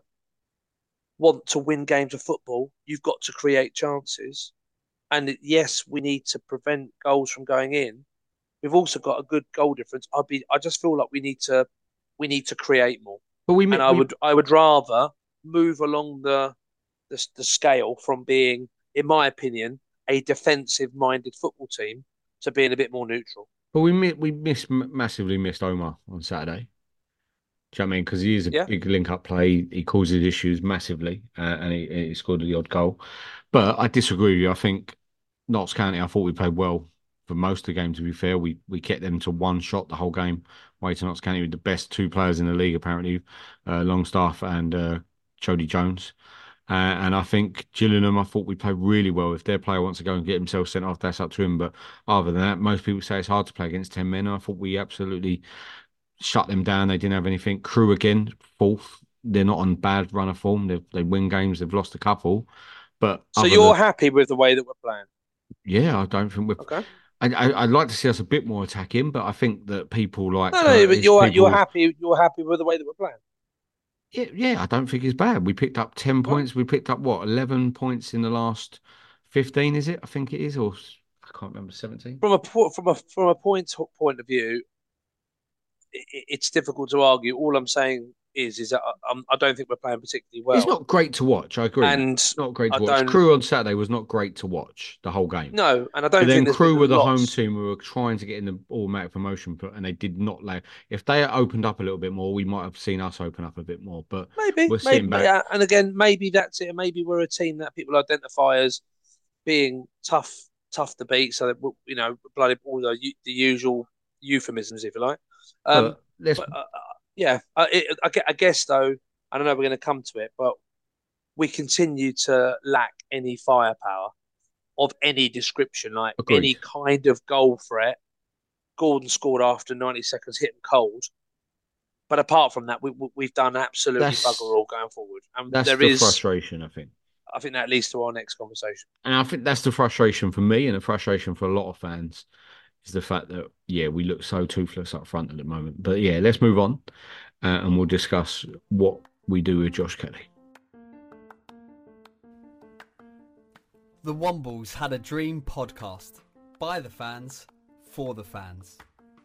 want to win games of football, you've got to create chances. And yes, we need to prevent goals from going in. We've also got a good goal difference. I'd be I just feel like we need to we need to create more. But we, And I we would I would rather move along the the, the scale from being, in my opinion, a defensive minded football team to being a bit more neutral. but we mi- we missed massively missed Omar on Saturday. Do you know what I mean? Because he is a Yeah. big link-up play. He causes issues massively, uh, and he, he scored the odd goal. But I disagree with you. I think Notts County, I thought we played well for most of the game, to be fair. We we kept them to one shot the whole game. Way to Notts County with the best two players in the league, apparently, uh, Longstaff and uh, Jody Jones. Uh, and I think Gillingham, I thought we played really well. If their player wants to go and get himself sent off, that's up to him. But other than that, most people say it's hard to play against ten men. I thought we absolutely shut them down. They didn't have anything. Crew again, fourth. They're not on bad run of form. They they win games. They've lost a couple, but So other you're than- happy with the way that we're playing? yeah, I don't think we're. Okay. I, I I'd like to see us a bit more attacking, but I think that people like No, no, but Curtis, you're people- you're happy you're happy with the way that we're playing. Yeah, yeah, I don't think it's bad. We picked up ten Well, points. We picked up what, eleven points in the last fifteen, is it? I think it is, or I can't remember, seventeen. from a po- from a from a point point of view, it, it's difficult to argue. All I'm saying is is that I, I'm, I don't think we're playing particularly It's well, not great to watch. I agree. and Not great I to watch. don't Crew on Saturday was not great to watch the whole game. no, and I But don't then think there's Crew been were the home lots. team who were trying to get in the automatic promotion, but and they did not lay. If they had opened up a little bit more, we might have seen us open up a bit more. But Maybe, we're maybe, sitting back. yeah. And again, maybe that's it. Maybe we're a team that people identify as being tough, tough to beat. So that you know, bloody all the the usual euphemisms, if you like. Um, But let's but uh, yeah, I, it, I, I guess though, I don't know. We're going to come to it, but we continue to lack any firepower of any description, like Agreed. any kind of goal threat. Gordon scored after ninety seconds, hit him cold. But apart from that, we, we, we've done absolutely That's- bugger all going forward. And that's there the is, frustration, I think. I think that leads to our next conversation. And I think that's the frustration for me and the frustration for a lot of fans is the fact that, yeah, we look so toothless up front at the moment. But yeah, let's move on uh, and we'll discuss what we do with Josh Kelly. The Wombles Had a Dream podcast. By the fans, for the fans.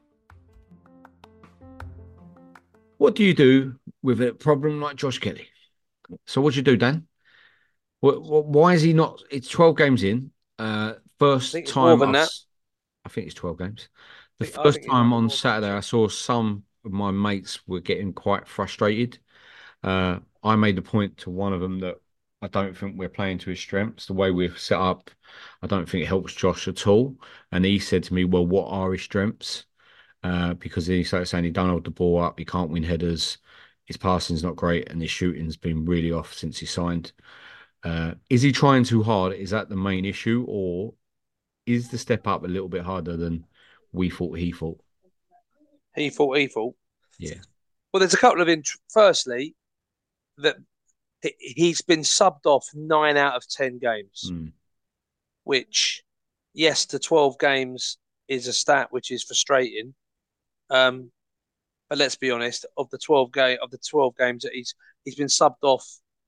What do you do with a problem like Josh Kelly? So what do you do, Dan? What, what, why is he not? It's twelve games in. Uh, first I think it's time. more than I've that. s- I think it's twelve games. The I think- I first think it time might be on more than Saturday, that. I saw some of my mates were getting quite frustrated. Uh, I made the point to one of them that I don't think we're playing to his strengths. The way we've set up, I don't think it helps Josh at all. And he said to me, "Well, what are his strengths?" Uh, because he started saying he don't hold the ball up, he can't win headers, his passing's not great, and his shooting's been really off since he signed. Uh, is he trying too hard? Is that the main issue, or is the step up a little bit harder than we thought he thought? He thought, he thought. Yeah. Well, there's a couple of int- firstly that he- he's been subbed off nine out of ten games, Mm. which, yes, to twelve games is a stat which is frustrating. Um, but let's be honest, of the twelve game of the twelve games that he's he's been subbed off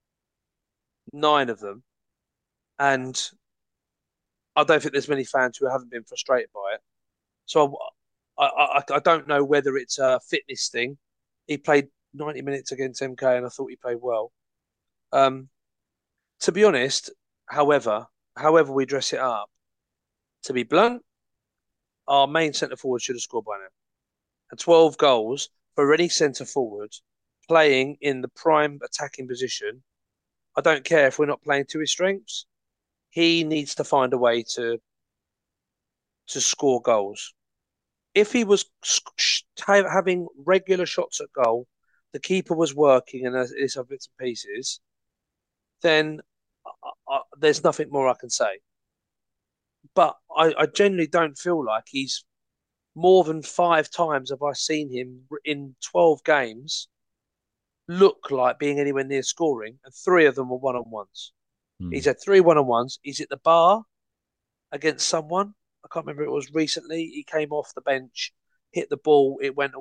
nine of them, and I don't think there's many fans who haven't been frustrated by it. So I, I, I don't know whether it's a fitness thing. He played ninety minutes against M K, and I thought he played well. Um, to be honest, however, however we dress it up, to be blunt, our main centre forward should have scored by now. And twelve goals for any centre forward playing in the prime attacking position. I don't care if we're not playing to his strengths. He needs to find a way to to score goals. If he was having regular shots at goal, the keeper was working and there's other bits and pieces, then I, I, there's nothing more I can say. But I, I genuinely don't feel like he's more than five times have I seen him in twelve games look like being anywhere near scoring, and three of them were one-on-ones. Mm. He's had three one-on-ones. He's at the bar against someone. I can't remember if it was recently. He came off the bench, hit the ball, it went.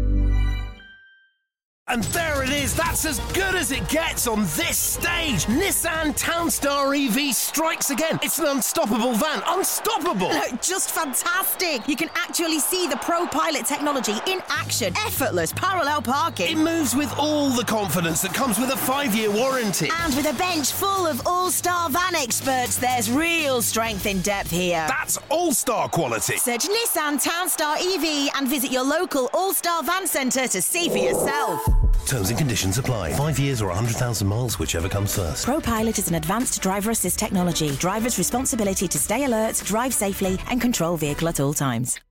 And there it is, that's as good as it gets on this stage. Nissan Townstar E V strikes again. It's an unstoppable van, unstoppable. No, just fantastic. You can actually see the Pro Pilot technology in action. Effortless parallel It parking. moves with all the confidence that comes with a five-year warranty. And with a bench full of all-star van experts, there's real strength in depth here. That's all-star quality. Search Nissan Townstar E V and visit your local all-star van centre to see for yourself. Terms and conditions apply. Five years or one hundred thousand miles, whichever comes first. Pro Pilot is an advanced driver assist technology. Driver's responsibility to stay alert, drive safely, and control vehicle at all times.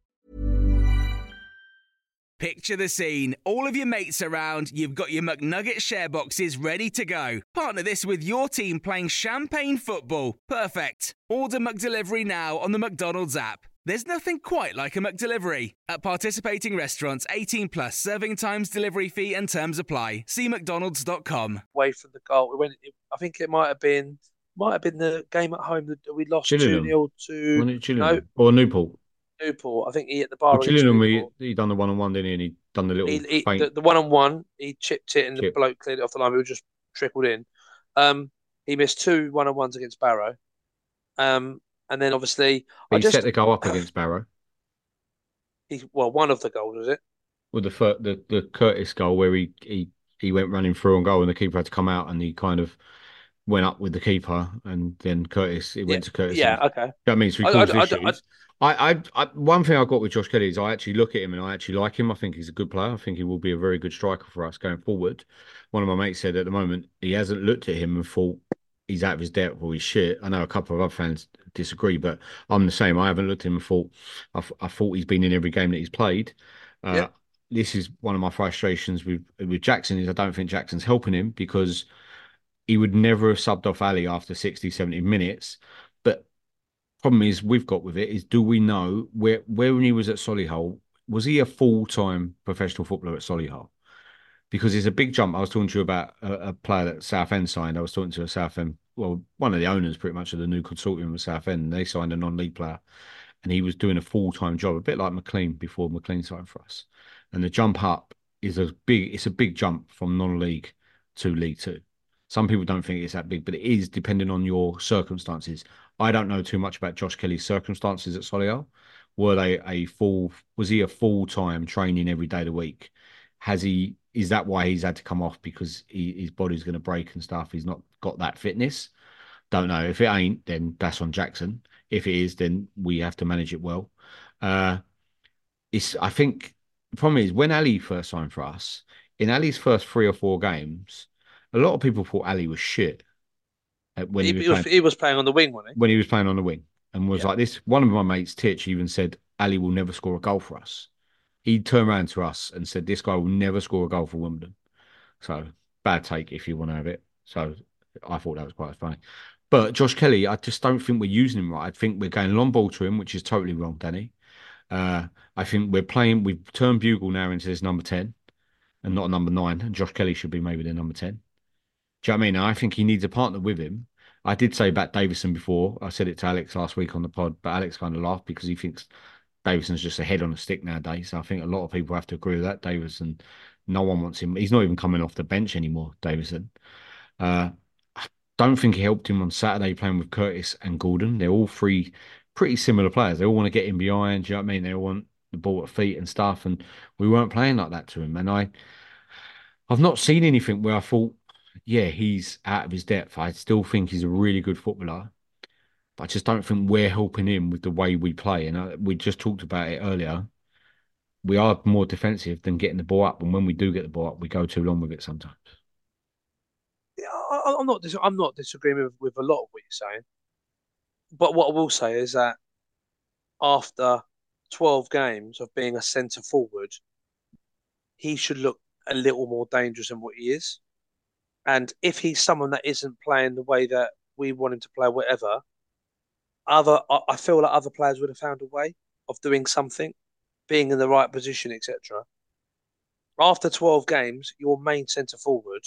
Picture the scene. All of your mates around, you've got your McNugget share boxes ready to go. Partner this with your team playing champagne football. Perfect. Order McDelivery now on the McDonald's app. There's nothing quite like a McDelivery. At participating restaurants, eighteen plus, serving times, delivery fee and terms apply. See mcdonalds dot com. Away from the goal. It went, I think it might have been might have been the game at home that we lost two Gillingham. nil to Wasn't it Gillingham? no, Or Newport? Newport. I think he hit the Well, bar against Gillingham, he, Newport. he done the one on one, didn't he? And he done the little He, he faint the, the one on one, he chipped it and the chip. bloke cleared it off the line. It just trickled in. Um, he missed two one on ones against Barrow. Um, and then obviously, But I he just set the goal up against Barrow. he, well, one of the goals was it? With the fir- the the Curtis goal where he, he he went running through on goal and the keeper had to come out and he kind of went up with the keeper and then Curtis it Yeah, went to Curtis. yeah, And, okay. that means we I, caused I, I, issues. I, I, I, one thing I got with Josh Kelly is I actually look at him and I actually like him. I think he's a good player. I think he will be a very good striker for us going forward. One of my mates said at the moment he hasn't looked at him and thought he's out of his depth or he's shit. I know a couple of other fans disagree, but I'm the same. I haven't looked at him and thought I, I thought he's been in every game that he's played. Uh, yeah. This is one of my frustrations with with Jackson is I don't think Jackson's helping him because he would never have subbed off Ali after sixty, seventy minutes. But problem is we've got with it is do we know where where when he was at Solihull, was he a full-time professional footballer at Solihull? Because it's a big jump. I was talking to you about a, a player that Southend signed. I was talking to a Southend, well, one of the owners pretty much of the new consortium of Southend. They signed a non-league player and he was doing a full-time job, a bit like McLean before McLean signed for us. And the jump up is a big, it's a big jump from non-league to League Two. Some people don't think it's that big, but it is depending on your circumstances. I don't know too much about Josh Kelly's circumstances at Solihull. Were they a full, was he a full-time training every day of the week? Has he, is that why he's had to come off because he, his body's going to break and stuff? He's not got that fitness. Don't know. If it ain't, then that's on Jackson. If it is, then we have to manage it well. Uh, it's, I think, the problem is when Ali first signed for us, in Ali's first three or four games, a lot of people thought Ali was shit when he, He, was, he was playing, he was playing on the wing, wasn't he? when he was playing on the wing and was Yeah. like this. One of my mates, Titch, even said Ali will never score a goal for us. He turned around to us and said this guy will never score a goal for Wimbledon. So bad take if you want to have it. So I thought that was quite funny. But Josh Kelly, I just don't think we're using him right. I think we're going long ball to him, which is totally wrong, Danny. Uh, I think we're playing, we've turned Bugle now into this number ten and not a number nine. And Josh Kelly should be maybe the number ten. Do you know what I mean? I think he needs a partner with him. I did say about Davison before. I said it to Alex last week on the pod, but Alex kind of laughed because he thinks Davison's just a head on a stick nowadays. So I think a lot of people have to agree with that. Davison, no one wants him. He's not even coming off the bench anymore, Davison. Uh, I don't think he helped him on Saturday playing with Curtis and Gordon. They're all three pretty similar players. They all want to get in behind. Do you know what I mean? They all want the ball at feet and stuff. And we weren't playing like that to him. And I, I've not seen anything where I thought, yeah, he's out of his depth. I still think he's a really good footballer. But I just don't think we're helping him with the way we play. And I, we just talked about it earlier. We are more defensive than getting the ball up. And when we do get the ball up, we go too long with it sometimes. Yeah, I, I'm not. Dis- I'm not disagreeing with, with a lot of what you're saying. But what I will say is that after twelve games of being a centre forward, he should look a little more dangerous than what he is. And if he's someone that isn't playing the way that we want him to play, whatever, other I, I feel like other players would have found a way of doing something, being in the right position, et cetera. After twelve games, your main centre forward,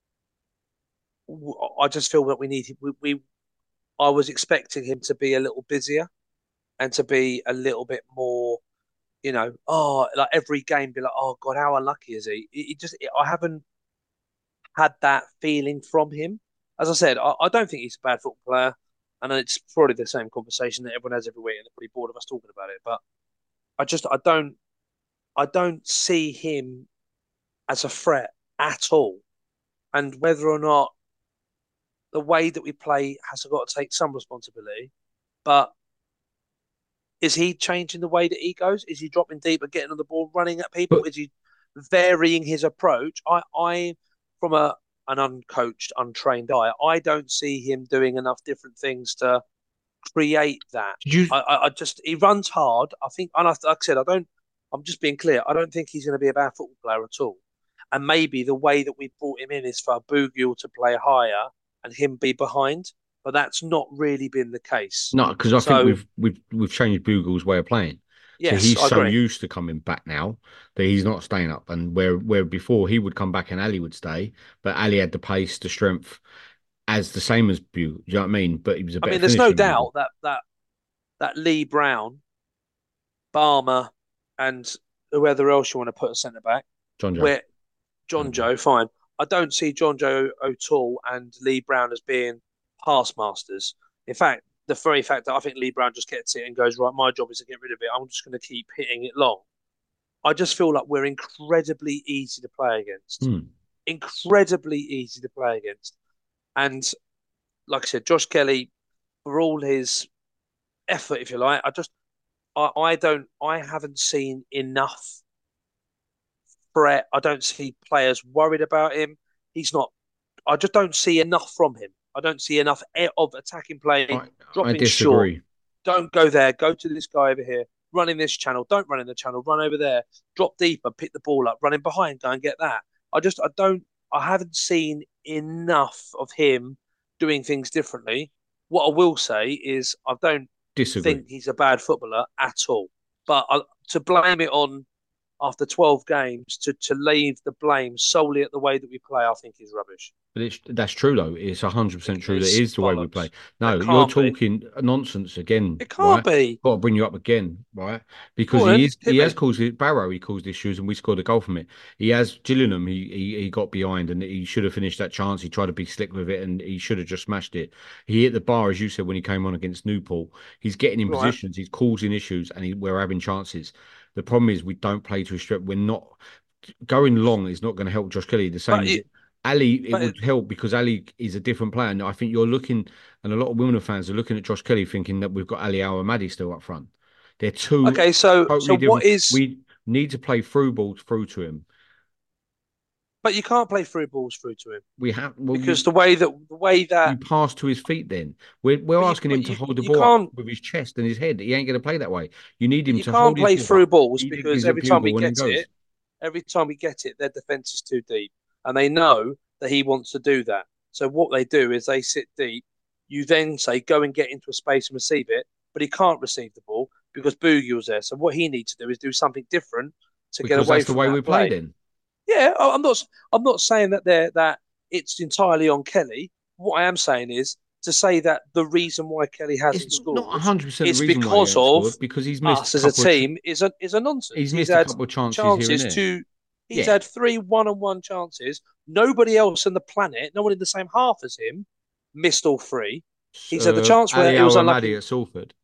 I just feel that we need we, we I was expecting him to be a little busier and to be a little bit more, you know, oh, like every game be like, oh God, how unlucky is he? He just, I haven't had that feeling from him. As I said, I, I don't think he's a bad football player, and it's probably the same conversation that everyone has every week, and they're pretty bored of us talking about it. But I just, I don't, I don't see him as a threat at all, and whether or not the way that we play has got to take some responsibility, but is he changing the way that he goes? Is he dropping deep and getting on the ball, running at people? But, is he varying his approach? I, I, from a an uncoached, untrained eye, I don't see him doing enough different things to create that. you, I, I, I just he runs hard. I think, and I, like I said, I don't. I'm just being clear. I don't think he's going to be a bad football player at all. And maybe the way that we brought him in is for Bugul to play higher and him be behind, but that's not really been the case. No, because I so, think we've we've we've changed Bugle's way of playing. Yes, so he's I so agree. used to coming back now that he's not staying up. And where where before he would come back and Ali would stay, but Ali had the pace, the strength, as the same as Bugle. Do you know what I mean? But he was a I better. mean, there's no finishing doubt that that that Lee Brown Barmer, and whoever else you want to put a centre back. John Joe. Where John Mhm. Joe, fine. I don't see John Joe O'Toole and Lee Brown as being pass masters. In fact, the very fact that I think Lee Brown just gets it and goes, right, my job is to get rid of it. I'm just going to keep hitting it long. I just feel like we're incredibly easy to play against. Hmm. Incredibly easy to play against. And like I said, Josh Kelly, for all his effort, if you like, I just, I, I don't, I haven't seen enough threat. I don't see players worried about him. He's not, I just don't see enough from him. I don't see enough of attacking play, I, I dropping disagree. short. Don't go there. Go to this guy over here. Run in this channel. Don't run in the channel. Run over there. Drop deeper. Pick the ball up. Run in behind. Go and get that. I just, I don't, I haven't seen enough of him doing things differently. What I will say is I don't Disagree. think he's a bad footballer at all. But I, to blame it on after twelve games, to, to leave the blame solely at the way that we play, I think is rubbish. But it's, that's true, though. It's one hundred percent true. That It's it is the way we bollocks. play. No, That you're can't be. talking nonsense again. It can't right? be. Got to bring you up again, right? Because Go on, he is, hit he me. has caused it. Barrow, he caused issues, and we scored a goal from it. He has Gillingham. He, he he got behind, and he should have finished that chance. He tried to be slick with it, and he should have just smashed it. He hit the bar, as you said, when he came on against Newport. He's getting in Right. positions. He's causing issues, and he, we're having chances. The problem is we don't play to a strip. We're not going long. Is not going to help Josh Kelly. The same. But as it- Ali, it but would help because Ali is a different player. And I think you're looking, and a lot of Wimbledon fans are looking at Josh Kelly thinking that we've got Ali Al-Amadi still up front. They're two Okay, so totally so different. what is? We need to play through balls through to him. But you can't play through balls through to him We have well, because you, the way that the way you that pass to his feet. Then we're we're But you- asking but him to you- hold the you ball up can't- with his chest and his head. He ain't going to play that way. You need him you to can't hold play his through ball up. balls He because gives a every time he bugle and gets then goes. it, every time he gets it, their defense is too deep, and they know that he wants to do that. So what they do is they sit deep. You then say, "Go and get into a space and receive it," but he can't receive the ball because Boogie was there. So what he needs to do is do something different to Because get away that's the from way that we play. play. Then Yeah, I- I'm not. I'm not saying that they're that it's entirely on Kelly. What I am saying is to say that the reason why Kelly hasn't it's scored not one hundred percent the is reason why he because hasn't of scored, because he's missed us a as a couple of ch- team is a is a nonsense. He's He's missed a had couple of chances here and chances there. to. He's Yeah. had three one-on-one chances. Nobody else on the planet, no one in the same half as him, missed all three. He's had the Uh, chance where Ali he was Al-Amadi unlucky. at Salford.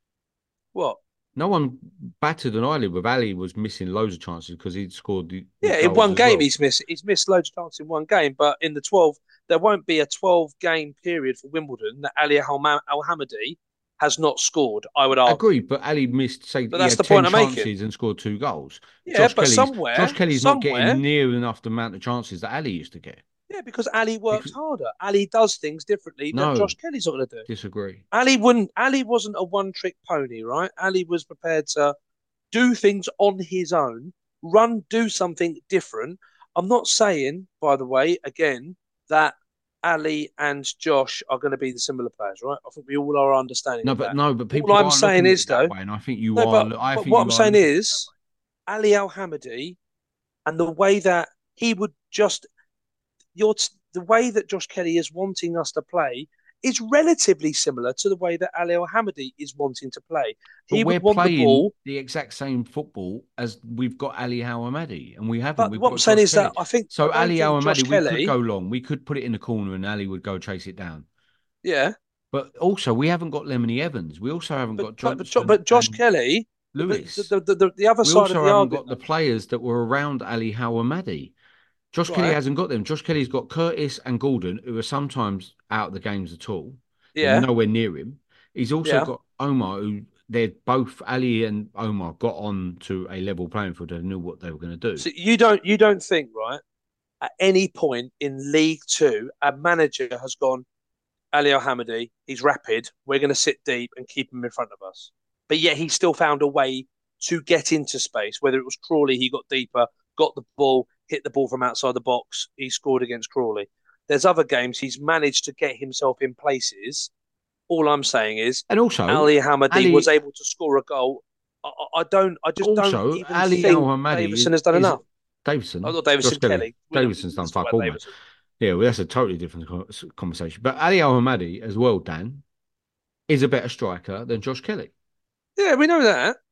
What? No one battered an eyelid with Ali was missing loads of chances because he'd scored the, the Yeah, in goals one as game well. he's missed. He's missed loads of chances in one game, but in the twelve, there won't be a twelve-game period for Wimbledon that Ali Al-Hamadi has not scored. I would I argue. agree, but Ali missed, say, But he that's had the ten point I'm making. chances and scored two goals. Yeah, Josh but Kelly's, somewhere, Josh Kelly's not somewhere, getting near enough the amount of chances that Ali used to get. yeah, because Ali works Because- harder. Ali does things differently No. that Josh Kelly's not going to do. Disagree. Ali wouldn't. Ali wasn't a one-trick pony, right? Ali was prepared to do things on his own, run, do something different. I'm not saying, by the way, again, that Ali and Josh are going to be the similar players, right? I think we all are understanding. No, of but that. no, but people All I'm are saying looking at is, it that though, way, and I think you no, are. but, I but think what you I'm are saying looking at it is, Ali Al Hamadi, and the way that he would just, your the way that Josh Kelly is wanting us to play is relatively similar to the way that Ali Al Hamadi is wanting to play. But He we're would want playing the ball. the exact same football as we've got Ali Al-Amadi, and we haven't. But We've what got I'm saying Josh is Kelly. that I think So I don't Ali think Al-Amadi, Josh we Kelly, could go long. We could put it in the corner, and Ali would go chase it down. yeah. But also, we haven't got Lemony Evans. We also haven't got But but, but, Johnson Jo- but Josh and Kelly, Lewis. the, the, the, the other We side also of the haven't argument, got the players that were around Ali Al-Amadi. Josh Kelly Right. hasn't got them. Josh Kelly's got Curtis and Gordon, who are sometimes out of the games at all. yeah, They're nowhere near him. He's also Yeah. got Omar, who they're both, Ali and Omar, got on to a level playing field. They knew what they were going to do. So you don't you don't think, right, at any point in League Two, a manager has gone, Ali Al Hamadi, he's rapid. We're going to sit deep and keep him in front of us. But yet he still found a way to get into space. Whether it was Crawley, he got deeper, got the ball, hit the ball from outside the box. He scored against Crawley. There's other games he's managed to get himself in places. All I'm saying is, And also, Ali Hamadi Ali- was able to score a goal. I, I I don't. I just also don't even Ali think Al-Hamadi Davison has done is- enough. Davison. Oh, not Davison, Josh Kelly. Kelly. We don't- Davison's done let's fuck talk all, about mate. Davison. Yeah, well, that's a totally different co- conversation. But Ali Al-Hamadi as well, Dan, is a better striker than Josh Kelly. Yeah, we know that.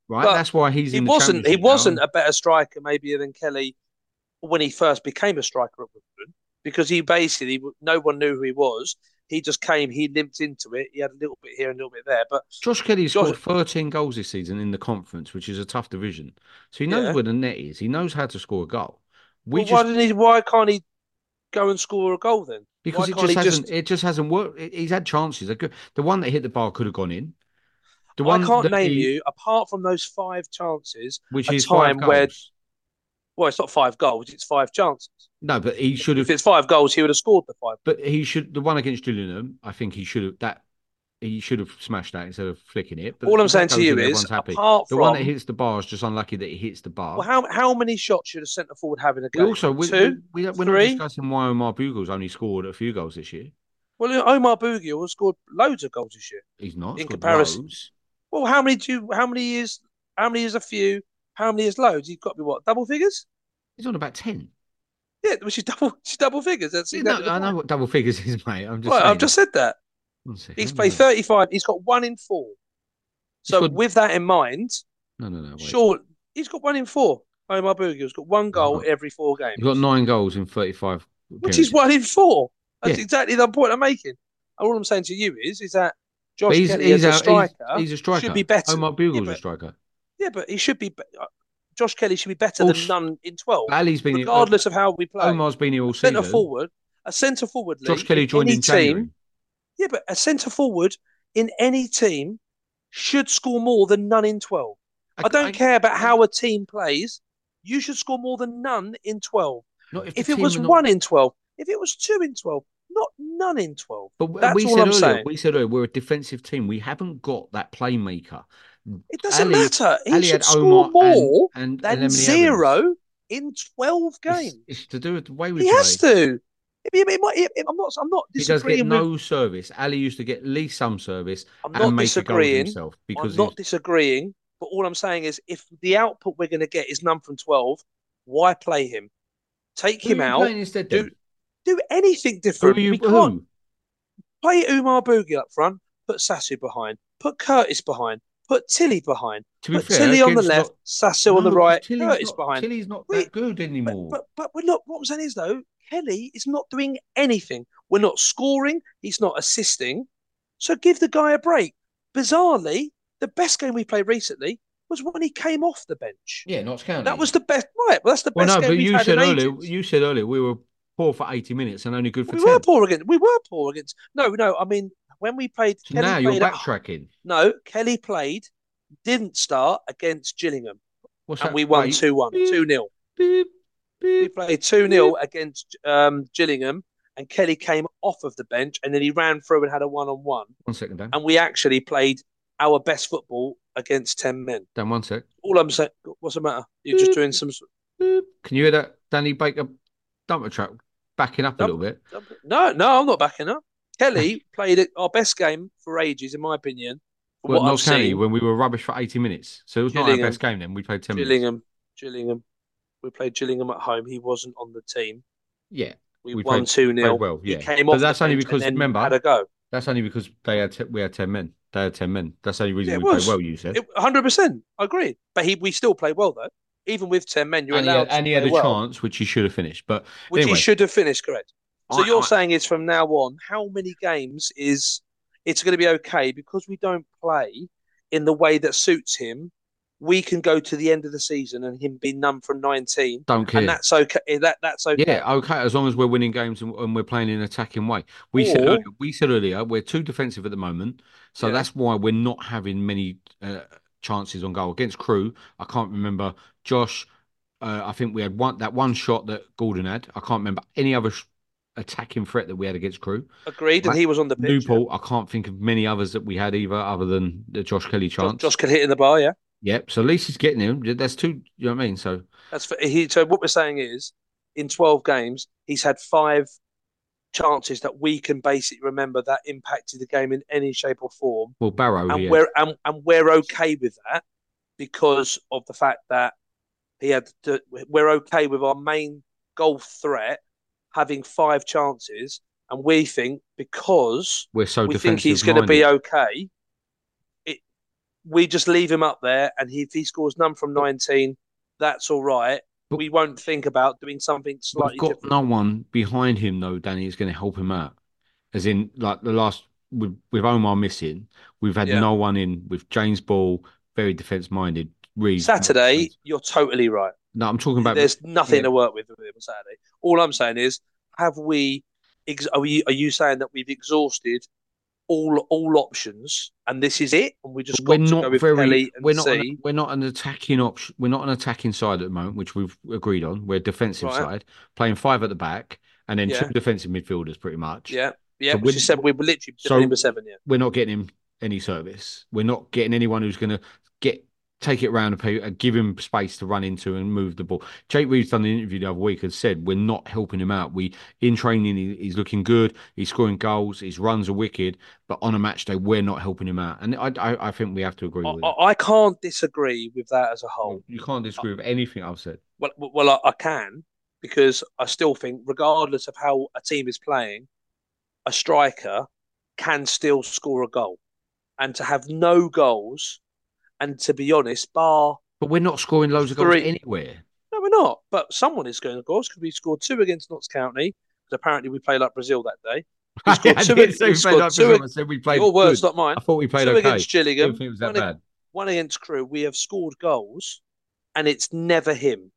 right? But That's why he's he in the wasn't. He Championship now. wasn't a better striker maybe than Kelly when he first became a striker at Wimbledon, because he basically no one knew who he was. He just came. He limped into it. He had a little bit here and a little bit there. But Josh Kelly Josh, scored thirteen goals this season in the conference, which is a tough division. So he knows Yeah. where the net is. He knows how to score a goal. We well, just why didn't he? Why can't he go and score a goal then? because Why it can't just he hasn't. just? It just hasn't worked. It- He's had chances. They could- The one that hit the bar could have gone in. The I one can't that name he, you apart from those five chances. which a is five time where goals. well, it's not five goals. It's five chances. No, but he should If have. it's five goals, he would have scored the five. But he should. The one against Gillingham, I think he should have that. He should have smashed that instead of flicking it. But All I'm that saying to goes you in, is, everyone's happy. apart The one that from- hits the bar is just unlucky that he hits the bar. Well, how how many shots should a centre forward have in a we game? also we, Two, we, we, we're not three. discussing why Omar Bugles only scored a few goals this year. Well, Omar Bougiel has scored loads of goals this year. He's not In scored comparison- loads. Well, how many do you, how many years? How many is a few? How many is loads? He's got to be what, double figures? He's on about ten. Yeah, which is double, which is double figures. That's Yeah, exactly no, the I know point. what double figures is, mate. I'm just Right, saying. I've just said that. One second. He's played thirty-five. He's got one in four. So scored- with that in mind, No, no, no. Wait. sure, he's got one in four. Omar Bougiel's got one goal got- every four games. He's got nine goals in thirty-five. Which is one in four. That's Yeah. exactly the point I'm making. And all I'm saying to you is, is that Josh But he's, Kelly he's as a out- he's- striker, He's, a striker. should be better. Omar Bugles Yeah, is a but- striker. Yeah, but he should be. be- uh, Josh Kelly should be better All than s- none in twelve, Ali's been regardless of how we play. Omar's been here all centre season. forward, a centre forward. Josh Lee, Kelly in joined any in January. team. Yeah, but a centre forward in any team should score more than none in twelve. I, I- don't I- care about how a team plays. You should score more than none in twelve. Not if, the If it team was are not- one in twelve, if it was two in twelve, not none in twelve. But w- That's we all said I'm earlier, saying. we said earlier, we're a defensive team. We haven't got that playmaker. It doesn't Ali- matter. He Ali should had score Omar more and, and, than and Emily zero Evans. in twelve games. It's, it's to do with the way we He play. has to. It- it- it might- it- I'm not. I'm not He does disagreeing get with. no service. Ali used to get at least some service I'm and not make a goal disagreeing. himself I'm because not he's- disagreeing. But all I'm saying is, if the output we're going to get is none from twelve, why play him? Take Who him are you out. playing instead, Do then? do anything Who different. are you? we can't Who? play Umar Boogie up front. Put Sassu behind. Put Curtis behind. Put Tilly behind. To be Put fair, Tilly on the against left. lot- Sassu on the No, right. Tilly's Curtis not, behind. Tilly's not Wait, that good But, anymore. but but but look, what I'm saying is though, Kelly is not doing anything. We're not scoring. He's not assisting. So give the guy a break. Bizarrely, the best game we played recently was when he came off the bench. yeah, Notts County. That was the best. Right, well, that's the well, best no, game but we've you had said in earlier. ages. You said earlier we were poor for eighty minutes and only good for we ten. were poor against. We were poor against. No, no. I mean, when we played, So Kelly now you're played at- backtracking. no, Kelly played. Didn't start against Gillingham, What's and that? we won Wait. two one, Beep, two nil. beep, We beep. played two nil against um, Gillingham, and Kelly came off of the bench, and then he ran through and had a one on one, One second, Dan. and we actually played our best football against ten men. Dan, one sec. All I'm saying, what's the matter? You're just doing some. Beep. Can you hear that Danny Baker dumper truck backing up a little bit? No, no, I'm not backing up. Kelly played our best game for ages, in my opinion. From Well, what I've Notts County seen, when we were rubbish for eighty minutes. So it was not our Gillingham. best game then. We played ten minutes. Gillingham, Gillingham. We played Gillingham at home. He wasn't on the team. Yeah. We, We won played- two nil. played well, yeah. He came But off that's the only bench because, and then remember, had a go. That's only because they had te- we had ten men. They had ten men. That's the only reason Yeah, it we was. played well, you said. It- one hundred percent. I agree. But he, we still played well, though. Even with ten men, you're and he allowed had, and he to had play a well, chance, which he should have finished. But which anyway, he should have finished, correct. So I- you're I- saying is from now on, how many games is it's going to be okay because we don't play in the way that suits him? We can go to the end of the season and him be none from nineteen, don't care. and that's okay. That that's okay. Yeah, okay, as long as we're winning games and, and we're playing in an attacking way. We said Or- earlier, we said earlier we're too defensive at the moment, so Yeah. that's why we're not having many uh, chances on goal against Crew. I can't remember Josh. Uh, I think we had one that one shot that Gordon had. I can't remember any other sh- attacking threat that we had against Crew. Agreed, and Right. he was on the pitch. Newport, I can't think of many others that we had either, other than the Josh Kelly yeah. Josh, chance. Josh could hit in the bar, yeah. Yep. So at least he's getting him. That's two. You know what I mean? So That's for, he. So what we're saying is, in twelve games, he's had five chances that we can basically remember that impacted the game in any shape or form, well, Barrow. and he had. we're and, and we're okay with that because of the fact that he had. To, we're okay with our main goal threat having five chances, and we think because We're so we defensive. think he's going to be minded. okay. It we just leave him up there, and he, if he scores none from nineteen, that's all right. But we won't think about doing something slightly we've got different. no one behind him though, Danny, is going to help him out. As in, like the last with with Omar missing, we've had Yeah. no one in with James Ball, very defence minded. Reed Saturday, you're totally right. No, I'm talking about. There's nothing yeah. to work with with him on Saturday. All I'm saying is, have we? Ex- are you are you saying that we've exhausted all all options and this is it, and we just got We're to not go with very. Kelly and We're not. An, see? we're not an attacking option. We're not an attacking side at the moment, which we've agreed on. We're a defensive Right. side, playing five at the back, and then Yeah. two defensive midfielders, pretty much. Yeah, yeah. So which we- is said we were literally so- defending with seven. Yeah, We're not getting him any service. We're not getting anyone who's going to get take it around and give him space to run into and move the ball. Jake Reeves done an interview the other week and said we're not helping him out. We in training he, he's looking good. He's scoring goals. His runs are wicked. But on a match day, we're not helping him out. And I I, I think we have to agree I, with I, it. I can't disagree with that as a whole. You can't disagree with anything I've said. Well, well, I, I can because I still think, regardless of how a team is playing, a striker can still score a goal, and to have no goals, and to be honest, bar But we're not scoring loads of goals Three. anywhere. no, we're not. But someone is scoring goals because we scored two against Notts County. Because apparently we played like Brazil that day. We scored I two. did say we we played scored like two Brazil. I said we played Your words, good. not mine. I thought we played Two okay. against I didn't Gillingham. think it was that one, bad. one against Crewe. We have scored goals, and it's never him.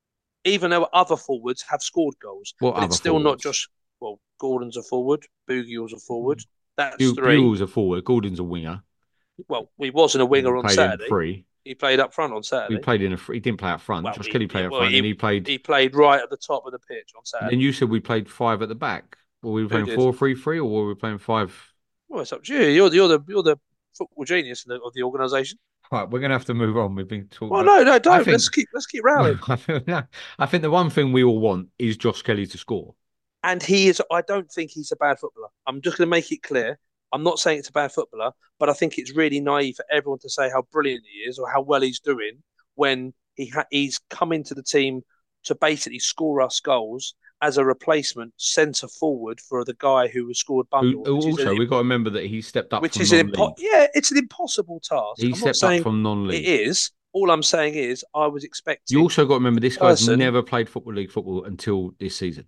Even though other forwards have scored goals, What but other it's still not forwards? just. Well, Gordon's a forward. Boogie's a forward. That's Bu- three. Buell's a forward. Gordon's a winger. Well, he wasn't a winger He on played Saturday. in three. He played up front on Saturday. He played in a. Free, he didn't play up front. Well, Josh he- Kelly played yeah, up well, front, he- and he played. He played right at the top of the pitch on And Saturday. then you said we played five at the back. Were we playing did? four three three, or were we playing five? Well, it's up to you. You're the you're the you're the football genius of the, of the organisation. Right, we're gonna have to move on. We've been talking. Well, about- no, no, don't. think- Let's keep let's keep rallying. I think, no, I think the one thing we all want is Josh Kelly to score. And he is. I don't think he's a bad footballer. I'm just going to make it clear. I'm not saying it's a bad footballer, but I think it's really naive for everyone to say how brilliant he is or how well he's doing when he ha- he's come into the team to basically score us goals as a replacement centre forward for the guy who has scored Who, bundles. who which is also, an- we've got to remember that he stepped up which from is an non-league. impo- yeah, it's an impossible task. he I'm not stepped saying up from non-league. it is. All I'm saying is I was expecting. You also got to remember this guy's person- never played football league football until this season.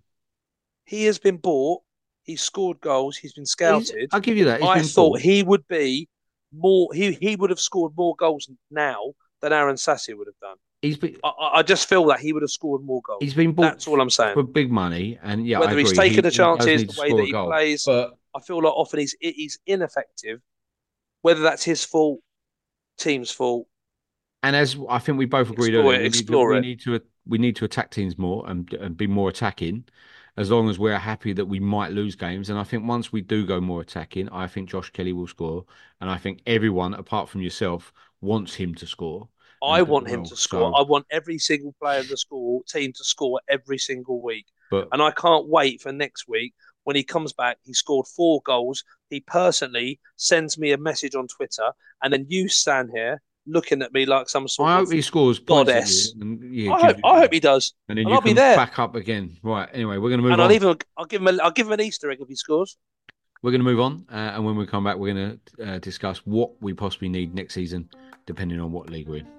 He has been bought. He's scored goals. He's been He's- scouted. I'll give you that. He's I been thought bought. he would be more. He he would have scored more goals now than Aaron Sassi would have done. He's been I, I I just feel that he would have scored more goals. he's been bought That's all I'm saying. for big money, and yeah, I Whether he's agree. taken He- the he does chances, need the to way score that a he goal. plays, But I feel like often he's he's ineffective. Whether that's his fault, team's fault. And as I think we both agreed Explore earlier, it, we, need to, explore we it. need to we need to attack teams more and, and be more attacking. As long as we're happy that we might lose games, and I think once we do go more attacking, I think Josh Kelly will score, and I think everyone apart from yourself wants him to score. I and do want him well. to score. So- I want every single player in the school team to score every single week. But And I can't wait for next week when he comes back. He scored four goals. He personally sends me a message on Twitter, and then you stand here looking at me like some sort I of. hope he scores points at goddess. you, and, yeah, I gives hope, you- I hope he does, and then and you I'll can be there. back up again. Right. Anyway, we're going to move and on. I'll even I'll give him a, I'll give him an Easter egg if he scores. We're going to move on, uh, and when we come back, we're going to uh, discuss what we possibly need next season, depending on what league we're in.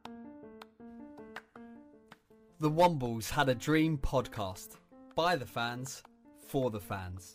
The Wombles Had a Dream podcast. By the fans, for the fans.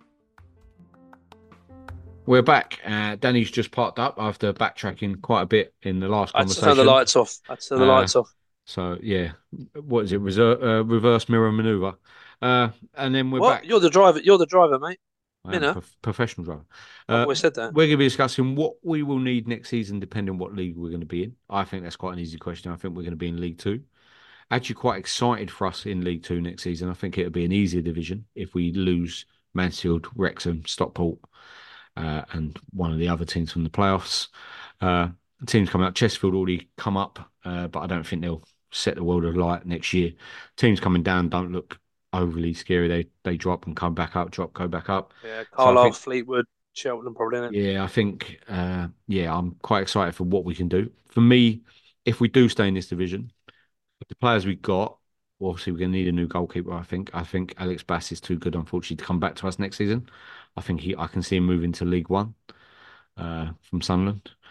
We're back. Uh, Danny's just parked up after backtracking quite a bit in the last I had to conversation. turn the lights off. I had to turn the Uh, lights off. So yeah, what is it? Reser- uh, reverse mirror maneuver. Uh, and then we're What? back. You're the driver. You're the driver, mate. I am Minna. prof- professional driver. I've Uh, always said that. we're going to be discussing what we will need next season, depending on what league we're going to be in. I think that's quite an easy question. I think we're going to be in League Two. Actually, quite excited for us in League Two next season. I think it'll be an easier division if we lose Mansfield, Wrexham, Stockport, uh, and one of the other teams from the playoffs. Uh, teams coming up, Chesterfield already come up, uh, but I don't think they'll set the world alight next year. Teams coming down don't look overly scary. They they drop and come back up, drop, go back up. Yeah, I Carlisle, think- Fleetwood, Cheltenham, probably. Innit? Yeah, I think, uh, yeah, I'm quite excited for what we can do. For me, if we do stay in this division, the players we got, well, obviously we're going to need a new goalkeeper. I think. I think Alex Bass is too good, unfortunately, to come back to us next season. I think he, I can see him moving to League One uh, from Sunderland.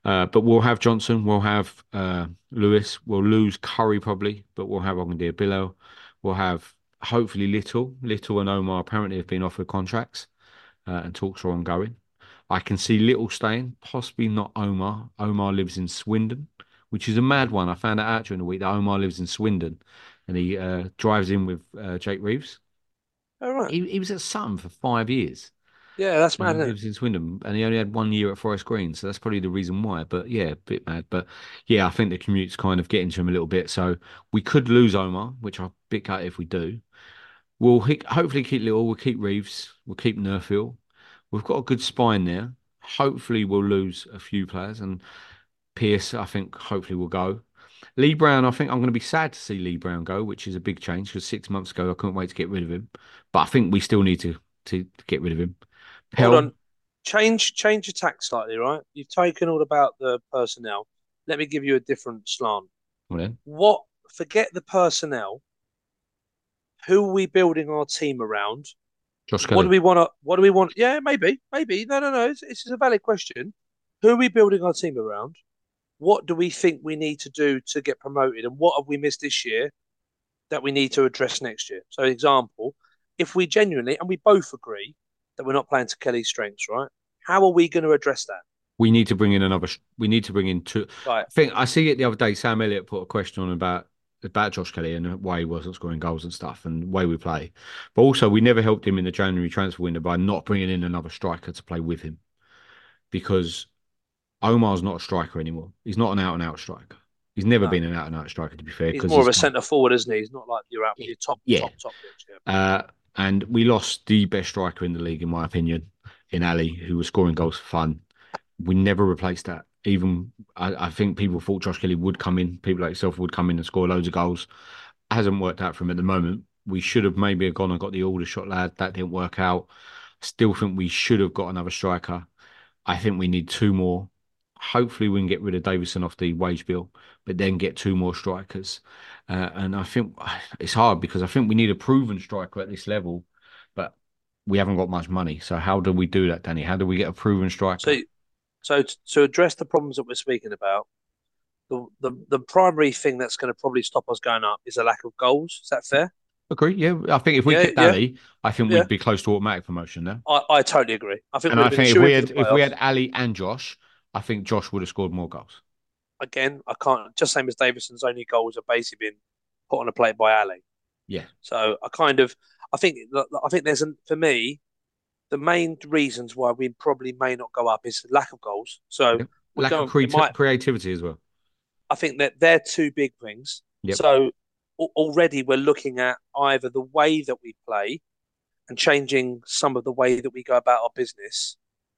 Uh, but we'll have Johnson, we'll have uh, Lewis, we'll lose Curry probably, but we'll have Ogunde Billo. We'll have hopefully Little. Little and Omar apparently have been offered contracts uh, and talks are ongoing. I can see Little staying, possibly not Omar. Omar lives in Swindon, which is a mad one. I found that out during the week that Omar lives in Swindon and he uh, drives in with uh, Jake Reeves. All right. He, he was at Sutton for five years. Yeah, that's And mad, he isn't it? lives in Swindon, and he only had one year at Forest Green, so that's probably the reason why. But yeah, a bit mad. But yeah, I think the commute's kind of getting to him a little bit. So we could lose Omar, which I'll bit cut if we do. We'll hi- hopefully keep Little. We'll keep Reeves. We'll keep Nerfield. We've got a good spine there. Hopefully, we'll lose a few players, and Pierce, I think, hopefully will go. Lee Brown, I think I'm going to be sad to see Lee Brown go, which is a big change because six months ago I couldn't wait to get rid of him. But I think we still need to to, to get rid of him. Hold Pell, on. Change change your tack slightly, right? You've taken all about the personnel. Let me give you a different slant. well then, What? Forget the personnel. Who are we building our team around? Josh What do Kelly. we want to? What do we want? Yeah, maybe, maybe. No, no, no. This this is a valid question. Who are we building our team around? What do we think we need to do to get promoted, and what have we missed this year that we need to address next year? So, example, if we genuinely and we both agree that we're not playing to Kelly's strengths, right? How are we going to address that? We need to bring in another. We need to bring in two. Right. I think I see it the other day. Sam Elliott put a question on about about Josh Kelly and why he wasn't scoring goals and stuff and the way we play. But also, we never helped him in the January transfer window by not bringing in another striker to play with him because Omar's not a striker anymore. He's not an out and out striker. He's never No. been an out and out striker, to be fair. He's 'cause more of a he's- centre forward, isn't he? He's not like you're out your top, Yeah. top, top pitch. Yeah. Uh, and we lost the best striker in the league, in my opinion, in Ali, who was scoring goals for fun. We never replaced that. Even I, I think people thought Josh Kelly would come in, people like yourself would come in and score loads of goals. Hasn't worked out for him at the moment. We should have maybe gone and got the Aldershot lad. That didn't work out. Still think we should have got another striker. I think we need two more. Hopefully we can get rid of Davison off the wage bill, but then get two more strikers. Uh, and I think it's hard because I think we need a proven striker at this level, but we haven't got much money. So how do we do that, Danny? How do we get a proven striker? So, so t- to address the problems that we're speaking about, the the, the primary thing that's going to probably stop us going up is a lack of goals. Is that fair? Agree, yeah. I think if we Yeah, kept yeah. Ali, I think Yeah. we'd be close to automatic promotion now. I, I totally agree. I think And we'd I have been think if shoo-in we for had the if we playoffs. had Ali and Josh, I think Josh would have scored more goals. Again, I can't just same as Davison's only goals are basically been put on a plate by Ali. Yeah. So I kind of I think I think there's an, for me the main reasons why we probably may not go up is lack of goals. So Yep. we're Lack going- of creati- it might- creativity as well. I think that they're two big things. Yep. So al- already we're looking at either the way that we play and changing some of the way that we go about our business.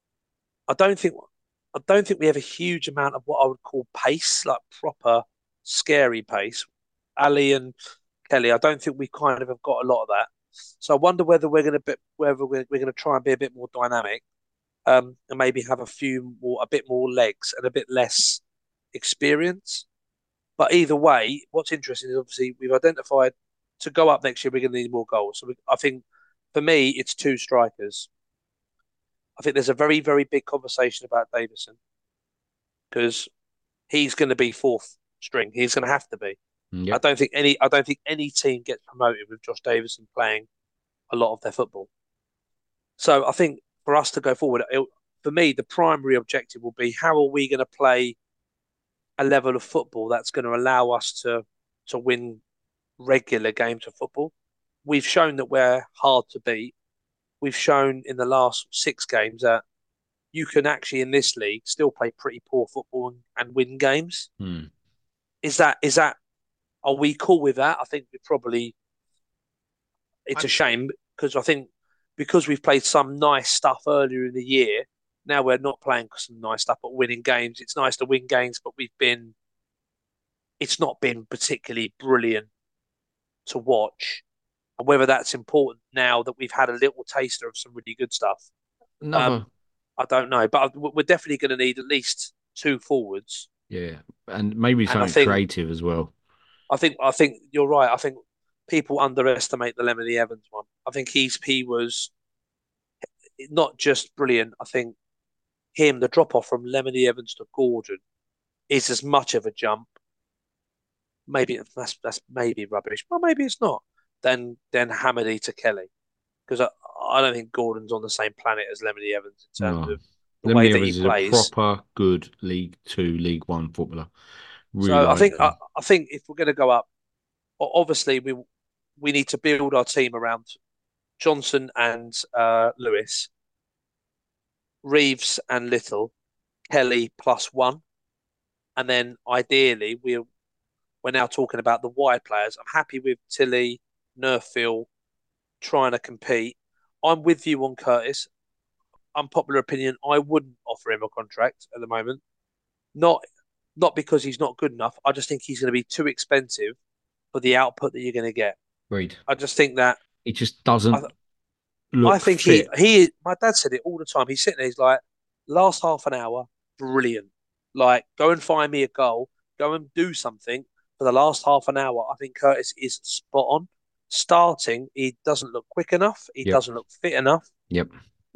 I don't think I don't think we have a huge amount of what I would call pace, like proper scary pace. Ali and Kelly, I don't think we kind of have got a lot of that. So I wonder whether we're going to whether we're, we're going to try and be a bit more dynamic, um, and maybe have a few more, a bit more legs and a bit less experience. But either way, what's interesting is obviously we've identified to go up next year, we're going to need more goals. So we, I think for me, it's two strikers. I think there's a very, very big conversation about Davison because he's going to be fourth string. He's going to have to be. Yep. I don't think any. I don't think any team gets promoted with Josh Davison playing a lot of their football. So I think for us to go forward, it, for me, the primary objective will be how are we going to play a level of football that's going to allow us to to win regular games of football. We've shown that we're hard to beat. We've shown in the last six games that you can actually in this league still play pretty poor football and, and win games. Hmm. Is that is that are we cool with that? I think we probably it's a shame because I think because we've played some nice stuff earlier in the year, now we're not playing some nice stuff but winning games. It's nice to win games, but we've been it's not been particularly brilliant to watch. And whether that's important now that we've had a little taster of some really good stuff, Another, um, I don't know. But we're definitely going to need at least two forwards. yeah, and maybe And I something think- creative as well. I think I think you're right. I think people underestimate the Lemony Evans one. I think he's he was not just brilliant. I think him, the drop off from Lemony Evans to Gordon is as much of a jump. Maybe that's that's maybe rubbish, but maybe it's not. Then then Hamady to Kelly, because I, I don't think Gordon's on the same planet as Lemony Evans in terms No. of the Lemony way that Evans he is plays. a proper good League Two, League One footballer. Really So I like think him. I, I think if we're going to go up, o- obviously we we need to build our team around Johnson and uh, Lewis, Reeves and Little, Kelly plus one, and then ideally we we're now talking about the wide players. I'm happy with Tilly, Nerfield trying to compete. I'm with you on Curtis. Unpopular opinion, I wouldn't offer him a contract at the moment. Not not because he's not good enough. I just think he's going to be too expensive for the output that you're going to get. Agreed. I just think that It just doesn't I, look I think fit. he he. My dad said it all the time. He's sitting there. He's like, last half an hour, brilliant. Like, go and find me a goal. Go and do something for the last half an hour. I think Curtis is spot on. Starting, he doesn't look quick enough. He Yep. doesn't look fit enough. Yep.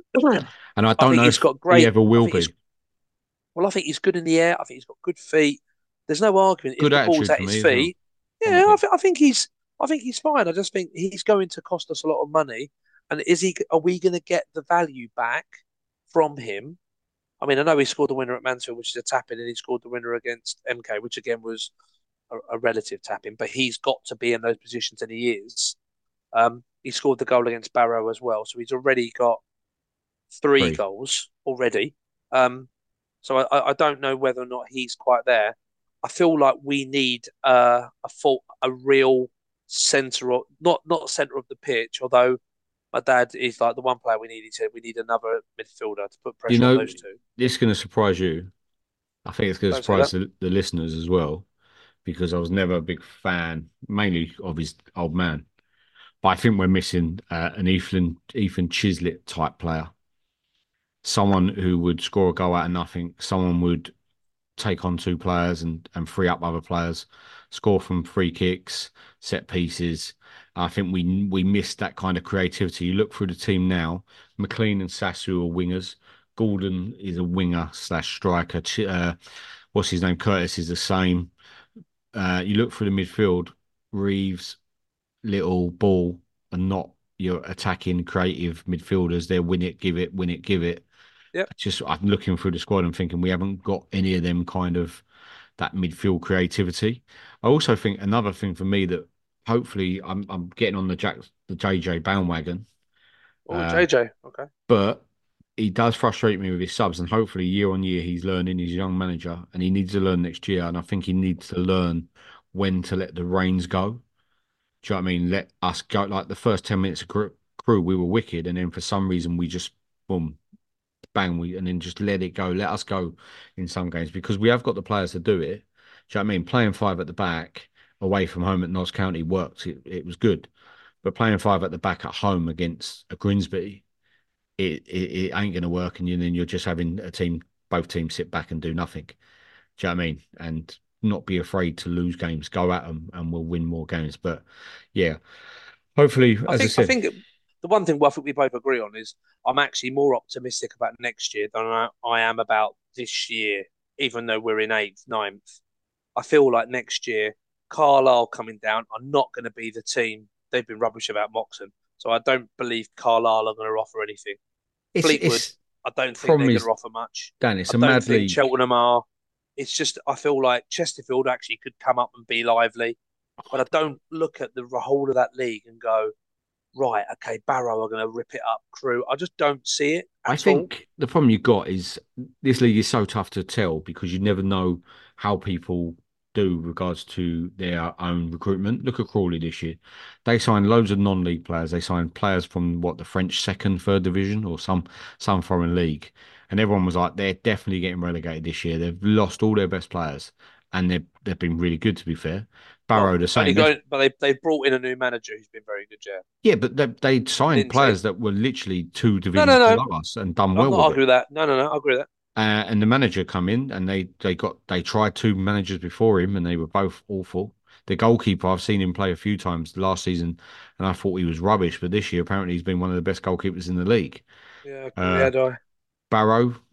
And I I don't think know he's if got he great. ever I will think he's be. well. I think he's good in the air. I think he's got good feet. There's no argument if Good the ball's attitude at for his me as well. feet. On the Yeah, I, pitch. th- I think he's. I think he's fine. I just think he's going to cost us a lot of money. And is he? Are we going to get the value back from him? I mean, I know he scored the winner at Mansfield, which is a tap-in, and he scored the winner against M K, which again was a, a relative tap-in. But he's got to be in those positions, and he is. Um, he scored the goal against Barrow as well, so he's already got three Three. goals already. Um, so I, I don't know whether or not he's quite there. I feel like we need uh, a full, a real centre, of, not not centre of the pitch. Although my dad is like the one player we need. He said we need another midfielder to put You pressure on know, those two. this is going to surprise you. I think it's going to Don't say surprise that. the, the listeners as well, because I was never a big fan, mainly of his old man. But I think we're missing uh, an Ethan Ethan Chislett type player, someone who would score a goal out of nothing, someone would take on two players and and free up other players, score from free kicks, set pieces. I think we we missed that kind of creativity. You look through the team now, McLean and Sasu are wingers. Gordon is a winger slash striker. Ch- Uh, what's his name? Curtis is the same. Uh, you look through the midfield, Reeves, Little, Ball are not your attacking creative midfielders. They're win it, give it, win it, give it. Yep. Just I'm looking through the squad and thinking we haven't got any of them kind of that midfield creativity. I also think another thing for me that hopefully I'm I'm getting on the Jack the J J bandwagon, Oh, uh, J J. Okay. but he does frustrate me with his subs, and hopefully year on year he's learning. He's a young manager, and he needs to learn next year. And I think he needs to learn when to let the reins go. Do you know what I mean? Let us go. Like the first ten minutes of crew, crew, we were wicked, and then for some reason we just boom, bang, we and then just let it go. Let us go in some games because we have got the players to do it. Do you know what I mean? Playing five at the back away from home at Notts County worked. It, it was good, but playing five at the back at home against a Grimsby, it it, it ain't going to work, and you, then you're just having a team, both teams sit back and do nothing. Do you know what I mean? And not be afraid to lose games, go at them, and we'll win more games. But yeah, hopefully, I as I think I said, think the one thing I think we both agree on is I'm actually more optimistic about next year than I, I am about this year, even though we're in eighth, ninth. I feel like next year, Carlisle coming down are not going to be the team. They've been rubbish about Moxon. So I don't believe Carlisle are going to offer anything. it's Fleetwood, it's I don't think problem they're going is, to offer much. Dan, it's I a don't mad think league. Cheltenham are. It's just, I feel like Chesterfield actually could come up and be lively. But I don't look at the whole of that league and go, right, okay, Barrow are going to rip it up, Crew. I just don't see it I at all. think the problem you've got is this league is so tough to tell because you never know how people do regards to their own recruitment. Look at Crawley this year. They signed loads of non-league players. They signed players from what the French second, third division or some some foreign league. And everyone was like, they're definitely getting relegated this year. They've lost all their best players and they've they've been really good to be fair. Barrow Well, the only same. They've- going, but they they've brought in a new manager who's been very good, yeah. yeah, but they they signed Lindsay. players that were literally two No, divisions no, no. below us and done I'm well not with it. arguing that. No, no, no. I agree with that. Uh, and the manager come in and they they got they tried two managers before him and they were both awful. The goalkeeper, I've seen him play a few times last season and I thought he was rubbish, but this year apparently he's been one of the best goalkeepers in the league. Yeah, Uh, yeah, I. Barrow,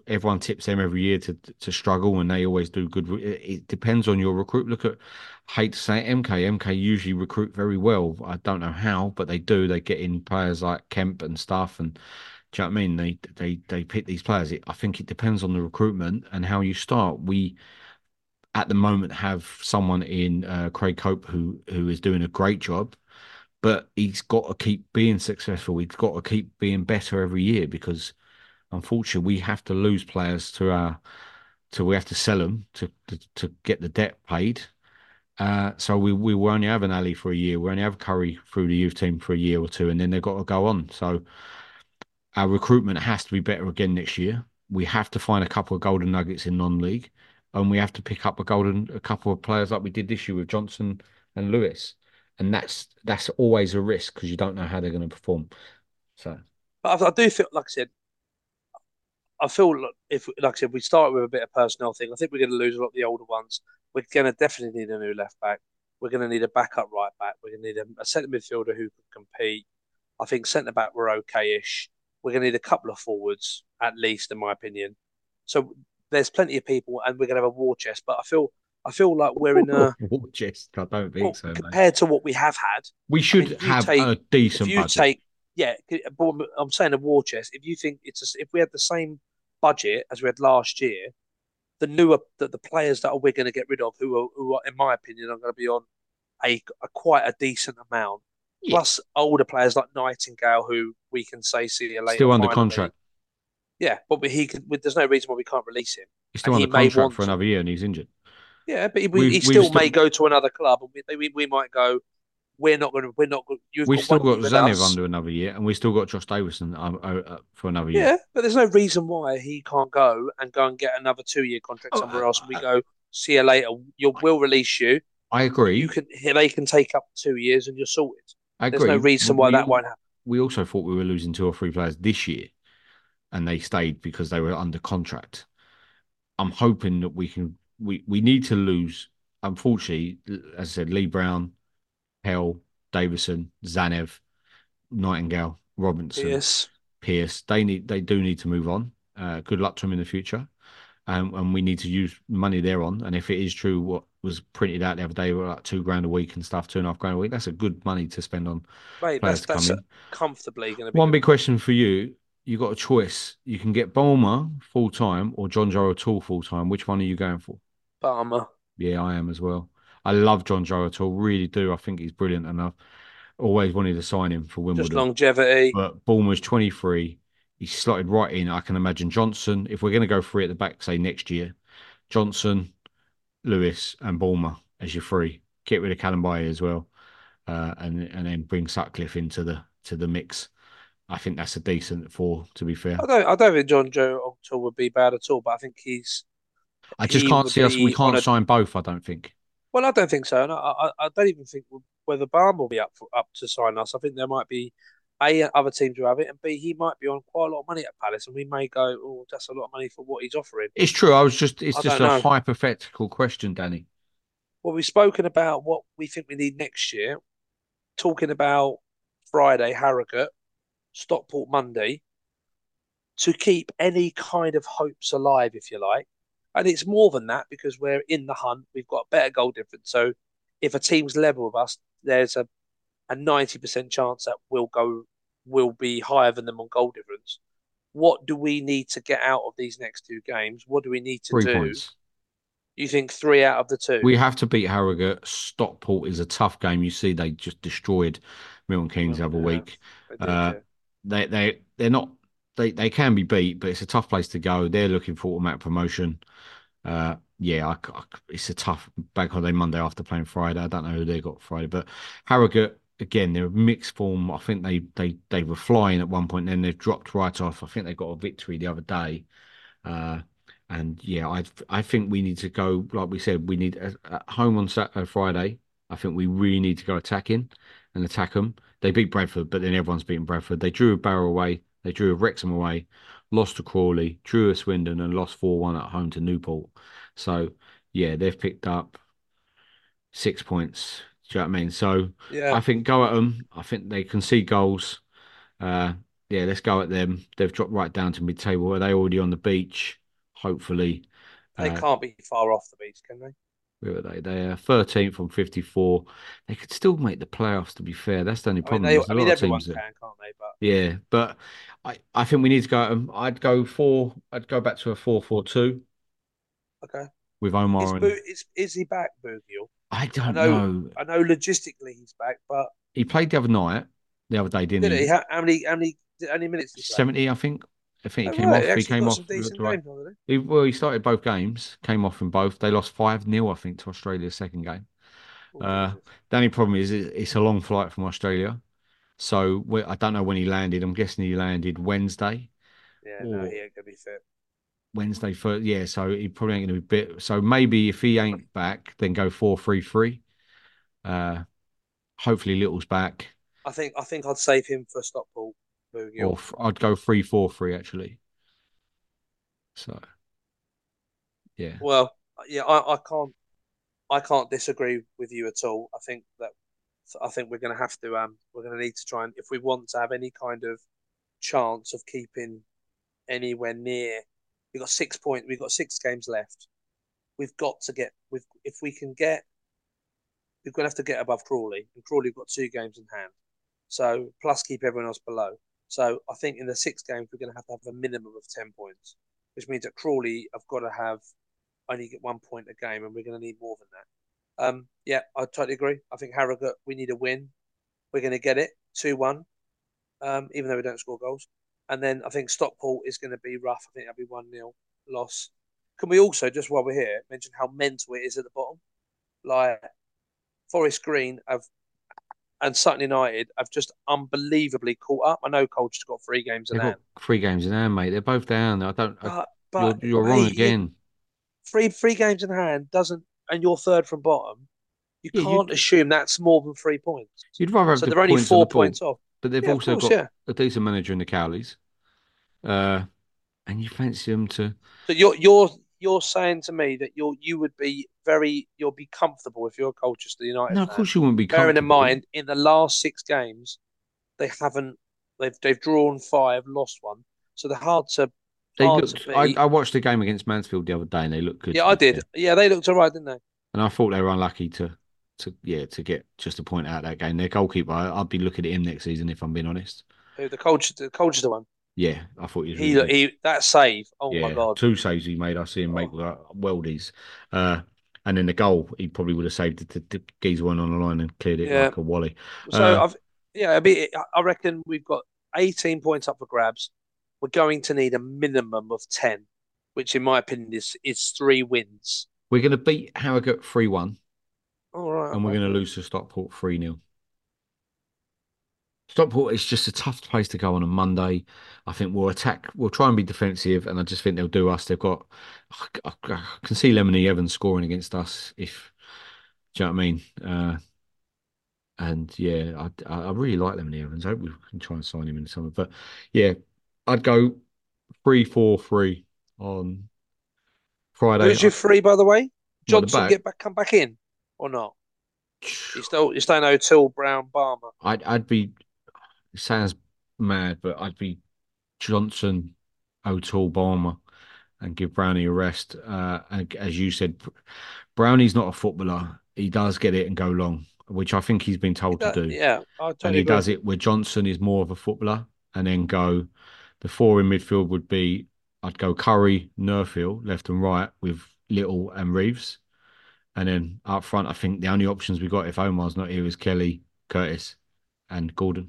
everyone tips them every year to to struggle, and they always do good. It, it depends on your recruit. Look at, I hate to say it, M K. M K usually recruit very well. I don't know how, but they do. They get in players like Kemp and stuff, and do you know what I mean? They they they pick these players. It, I think it depends on the recruitment and how you start. We at the moment have someone in uh, Craig Cope who who is doing a great job, but he's got to keep being successful. He's got to keep being better every year because unfortunately we have to lose players to our to we have to sell them to to, to get the debt paid. Uh, so we we will only have an Ali for a year. We only have Curry through the youth team for a year or two, and then they've got to go on. So our recruitment has to be better again next year. We have to find a couple of golden nuggets in non-league, and we have to pick up a golden a couple of players like we did this year with Johnson and Lewis. And that's that's always a risk because you don't know how they're going to perform. So, but I, I do feel, like I said, I feel like if, like I said, we start with a bit of personnel thing. I think we're going to lose a lot of the older ones. We're going to definitely need a new left back. We're going to need a backup right back. We're going to need a, a centre midfielder who can compete. I think centre back we're okay-ish. We're going to need a couple of forwards at least, in my opinion. So there's plenty of people, and we're going to have a war chest. But I feel, I feel like we're in a war chest. I don't think well, so. Compared mate. to what we have had, we should I mean, have take, a decent if you budget. Take, yeah, but I'm saying a war chest. If you think it's a, if we had the same budget as we had last year, the newer the, the players that we're going to get rid of, who are, who are, in my opinion, are going to be on a, a quite a decent amount. Yeah. Plus older players like Nightingale, who we can say see you later. Still under finally. contract. Yeah, but he could. There's no reason why we can't release him. He's still and under he contract for another year, and he's injured. Yeah, but he, we, he still may still... go to another club, and we, we we might go. We're not going to. We're not. You've we've got still got Zanev us. under another year, and we've still got Josh Davison um, uh, for another year. Yeah, but there's no reason why he can't go and go and get another two-year contract oh, somewhere else, and we go see you later. You'll, we'll release you. I agree. You can. They can take up two years, and you're sorted. I agree. There's no reason why we, that won't happen. We also thought we were losing two or three players this year, and they stayed because they were under contract. I'm hoping that we can. We we need to lose. Unfortunately, as I said, Lee Brown, Hell, Davison, Zanev, Nightingale, Robinson, Pierce. Pierce. They need. They do need to move on. Uh, good luck to them in the future. Um, and we need to use money they're on. And if it is true, what was printed out the other day were like two grand a week and stuff, two and a half grand a week. That's a good money to spend on Mate, players that's, that's coming. comfortably going to be. One big question for you: you got a choice. You can get Bulmer full time or John Joe O'Toole full time. Which one are you going for? Bulmer. Yeah, I am as well. I love John Joe O'Toole, really do. I think he's brilliant enough. Always wanted to sign him for Wimbledon. Just longevity. But Bulmer's twenty-three. He's slotted right in. I can imagine Johnson, if we're going to go three at the back, say next year, Johnson, Lewis, and Bulmer as your three. Get rid of Callum Baye as well, uh, and and then bring Sutcliffe into the to the mix. I think that's a decent four. To be fair, I don't. I don't think John Joe O'Toole would be bad at all. But I think he's. I just can't see us. We can't a, sign both. I don't think. Well, I don't think so, and I, I, I don't even think whether Barn will be up for, up to sign us. I think there might be. A, other teams who have it, and B, he might be on quite a lot of money at Palace, and we may go, oh, that's a lot of money for what he's offering. It's true. I was just, it's I just a know. hypothetical question, Danny. Well, we've spoken about what we think we need next year, talking about Friday, Harrogate, Stockport Monday, to keep any kind of hopes alive, if you like. And it's more than that because we're in the hunt. We've got a better goal difference. So if a team's level with us, there's a a ninety percent chance that we'll go will be higher than them on goal difference. What do we need to get out of these next two games? What do we need to three do? Points. You think three out of the two? We have to beat Harrogate. Stockport is a tough game. You see, they just destroyed Milton Keynes the other yeah, week. they, did, uh, yeah. they they they're not they they can be beat, but it's a tough place to go. They're looking for automatic promotion. Uh, yeah, I, I, it's a tough bank holiday Monday after playing Friday. I don't know who they got Friday, but Harrogate. Again, they're mixed form. I think they they they were flying at one point, and then they've dropped right off. I think they got a victory the other day, uh, and yeah, I I think we need to go like we said. We need at home on Saturday, Friday. I think we really need to go attacking and attack them. They beat Bradford, but then everyone's beating Bradford. They drew a Barrow away. They drew a Wrexham away. Lost to Crawley. Drew a Swindon and lost four one at home to Newport. So yeah, they've picked up six points. Do you know what I mean? So yeah. I think go at them. I think they can see goals. Uh, yeah, let's go at them. They've dropped right down to mid-table. Are they already on the beach? Hopefully. They Uh, can't be far off the beach, can they? where are they? They're thirteenth from fifty-four. They could still make the playoffs, to be fair. That's the only I mean, problem. they. There's I a mean, lot of everyone teams that, can, can't they? But yeah, but I, I think we need to go at them. I'd go four, I'd go back to a four four two okay. with Is Omar, Bo- and is is he back, Boogiel? I I don't know. know. I know. Logistically, he's back, but He played the other night, the other day, didn't did he? he? How, how many? How many? How many minutes did he play? seventy, I think. I think Oh, he came right. He off. He actually came got off. some decent Right. games, hasn't He, well, he started both games, came off in both. They lost five nil, I think, to Australia's second game. he? Oh, Uh, Jesus. the only problem is it- it's a long flight from Australia. So we, I don't know when he landed. I'm guessing he landed Wednesday Yeah, no, he or ain't gonna be fit. Wednesday for, yeah. So he probably ain't going to be bit. So maybe if he ain't back, then go four three three. Uh, hopefully Little's back, I think. I think I'd save him for Stockport, or Boogiel. f- I'd go three four three actually. So yeah, Well, yeah, I, I can't. I can't disagree with you at all. I think that. I think we're going to have to. Um, we're going to need to try and if we want to have any kind of chance of keeping anywhere near. We've got six points. We've got six games left. We've got to get. We've if we can get. We're going to have to get above Crawley, and Crawley have got two games in hand. So plus keep everyone else below. So I think in the six games we're going to have to have a minimum of ten points, which means that Crawley have got to have only get one point a game, and we're going to need more than that. Um, yeah, I totally agree. I think Harrogate, we need a win. We're going to get it two one, um, even though we don't score goals. And then I think Stockport is going to be rough. I think that'll be one nil loss. Can we also, just while we're here, mention how mental it is at the bottom? Like Forest Green have and Sutton United have just unbelievably caught up. I know Colchester got three games in they've got hand, three games in hand, mate. They're both down. I don't. I, but you're but you're wrong mate, you, again. three three games in hand doesn't, and you're third from bottom. You Yeah, can't you'd assume that's more than three points. you'd rather have So the they're only points on the four board, points off. but they've Yeah, of also course, got yeah. a decent manager in the Cowleys. Uh, and you fancy them to? So you're you're you're saying to me that you're you would be very you'll be comfortable if you're a Colchester United No, of fan, course you wouldn't be bearing in comfortable. mind in the last six games they haven't they've they've drawn five, lost one, so they're hard to They hard to looked. I, beat. I watched the game against Mansfield the other day, and they looked good. Yeah, To I be did. fair. Yeah, they looked alright, didn't they? And I thought they were unlucky to, to yeah, to get just a point out of that game. Their goalkeeper, I, I'd be looking at him next season if I'm being honest. Who the Colchester the Colchester one? Yeah, I thought he was He really good. he that save. Oh my Yeah, god. two saves he made. I see him make Oh. uh, worldies. Uh, and then the goal, he probably would have saved it. The, the geezer one on the line and cleared it Yeah. like a wally. So Uh, I've yeah, I mean, I reckon we've got eighteen points up for grabs. We're going to need a minimum of ten, which in my opinion is is three wins. we're going to beat Harrogate three one, All right, and we're okay. going to lose to Stockport three nil. Stockport is just a tough place to go on a Monday. I think we'll attack, we'll try and be defensive, and I just think they'll do us. They've got, I, I can see Lemony Evans scoring against us if, do you know what I mean? Uh, and yeah, I, I really like Lemony Evans. I hope we can try and sign him in the summer. But yeah, I'd go three four three on Friday. Who's your three, by the way? What, the Johnson back? get back, come back in or not? You still you staying O'Toole, Brown, Barmer. I'd, I'd be, it sounds mad, but I'd be Johnson, O'Toole, Balmer, and give Brownie a rest. Uh, and as you said, Brownie's not a footballer. He does get it and go long, which I think he's been told to That, do. yeah, I And totally he agree. does it where Johnson is more of a footballer, and then go. The four in midfield would be I'd go Curry, Nurfield, left and right with Little and Reeves. And then up front, I think the only options we got if Omar's not here is Kelly, Curtis, and Gordon.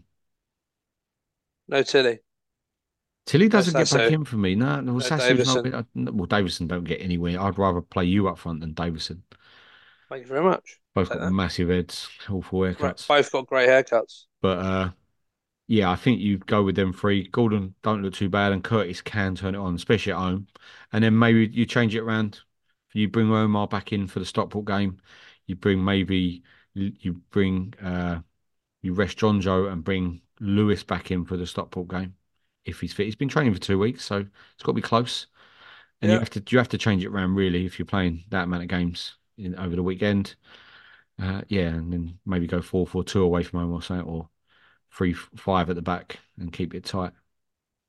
No Tilly. Tilly That's doesn't get that's back a in for me. No, no, no Sassu's not. Davison. Well, Davison don't get anywhere. I'd rather play you up front than Davison. Thank you very much. Both Take got that. massive heads, awful Right, haircuts. both got grey haircuts. But uh, yeah, I think you go with them three. Gordon don't look too bad, and Curtis can turn it on, especially at home. And then maybe you change it around. You bring Omar back in for the Stockport game. You bring maybe you bring uh, you rest John Joe and bring Lewis back in for the Stockport game if he's fit. He's been training for two weeks, so it's got to be close. And you Yeah. have to you have to change it around really if you're playing that amount of games in, over the weekend. Uh, yeah, and then maybe go four four two away from home or something, or three five at the back and keep it tight.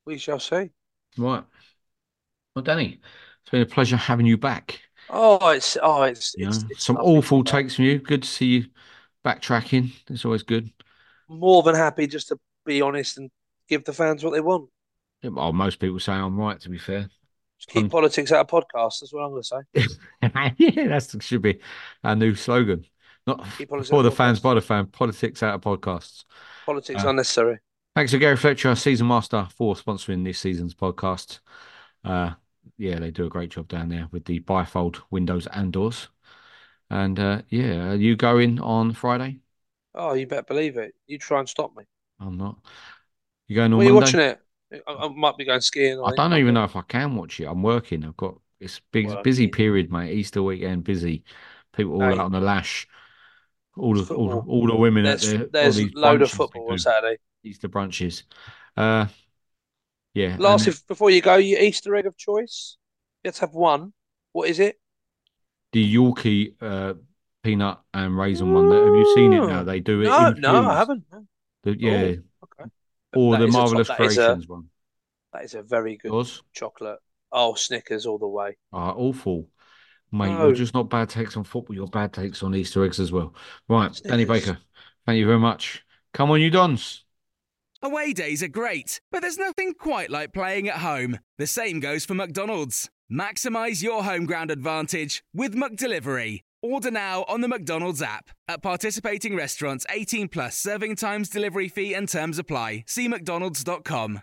We shall see. Right. Well, Danny, it's been a pleasure having you back. Oh, it's oh, it's, You it's, know, it's some lovely. awful takes from you. Good to see you backtracking. It's always good. More than happy just to be honest and give the fans what they want. Yeah, well, most people say I'm right, to be fair. Just keep Um, politics out of podcasts. That's what I'm going to say. yeah, that should be our new slogan. Not Keep politics for out the of fans, podcasts. by the fan. Politics out of podcasts. Politics Uh, unnecessary. Thanks to Gary Fletcher, season master, for sponsoring this season's podcast. Uh, yeah, they do a great job down there with the bifold windows and doors. And uh, yeah, are you going on Friday? Oh, you better believe it. You try and stop me. I'm not. You going on Well, you Monday? watching it? I, I might be going skiing. I think, don't Monday. even know if I can watch it. I'm working. I've got it's big, Working. busy period, mate. Easter weekend, busy. People all Hey. out on the lash. All the all, Football. all the women There's at the there's all a these load of brunches they football on do, Saturday. Easter brunches. Uh, yeah. Last, and if before you go, your Easter egg of choice. You have to have one. What is it? the Yorkie uh, peanut and raisin one. Have you seen it now? They do it. No, infused. no, I haven't. No. The, yeah, Oh, okay. or That the is a top- Marvelous that is a- Creations one. That is a very good Yours? chocolate. Oh, Snickers all the way. Ah, awful. Mate, No. you're just not bad takes on football. You're bad takes on Easter eggs as well. Right, Danny Snickers. Baker, thank you very much. Come on, you Dons. Away days are great, but there's nothing quite like playing at home. The same goes for McDonald's. Maximise your home ground advantage with McDelivery. Order now on the McDonald's app. At participating restaurants, eighteen plus serving times, delivery fee and terms apply. See mcdonalds dot com.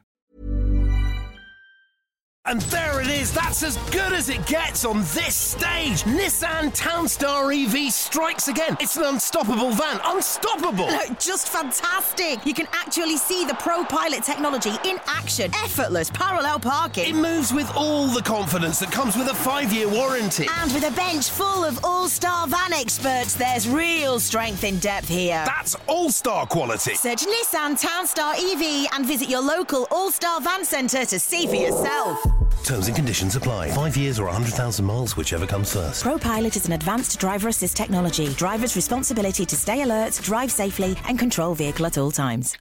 And there it is, that's as good as it gets on this stage. Nissan Townstar E V strikes again. It's an unstoppable van, unstoppable. Look, just fantastic. You can actually see the Pro Pilot technology in action. Effortless parallel It parking. moves with all the confidence that comes with a five-year warranty. And with a bench full of all-star van experts, there's real strength in depth here. That's all-star quality. Search Nissan Townstar E V and visit your local all-star van centre to see for yourself. Terms and conditions apply. Five years or one hundred thousand miles, whichever comes first. Pro Pilot is an advanced driver assist technology. Driver's responsibility to stay alert, drive safely, and control vehicle at all times.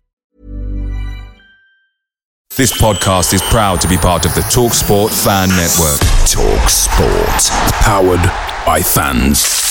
This podcast is proud to be part of the TalkSport Fan Network. TalkSport. Powered by fans.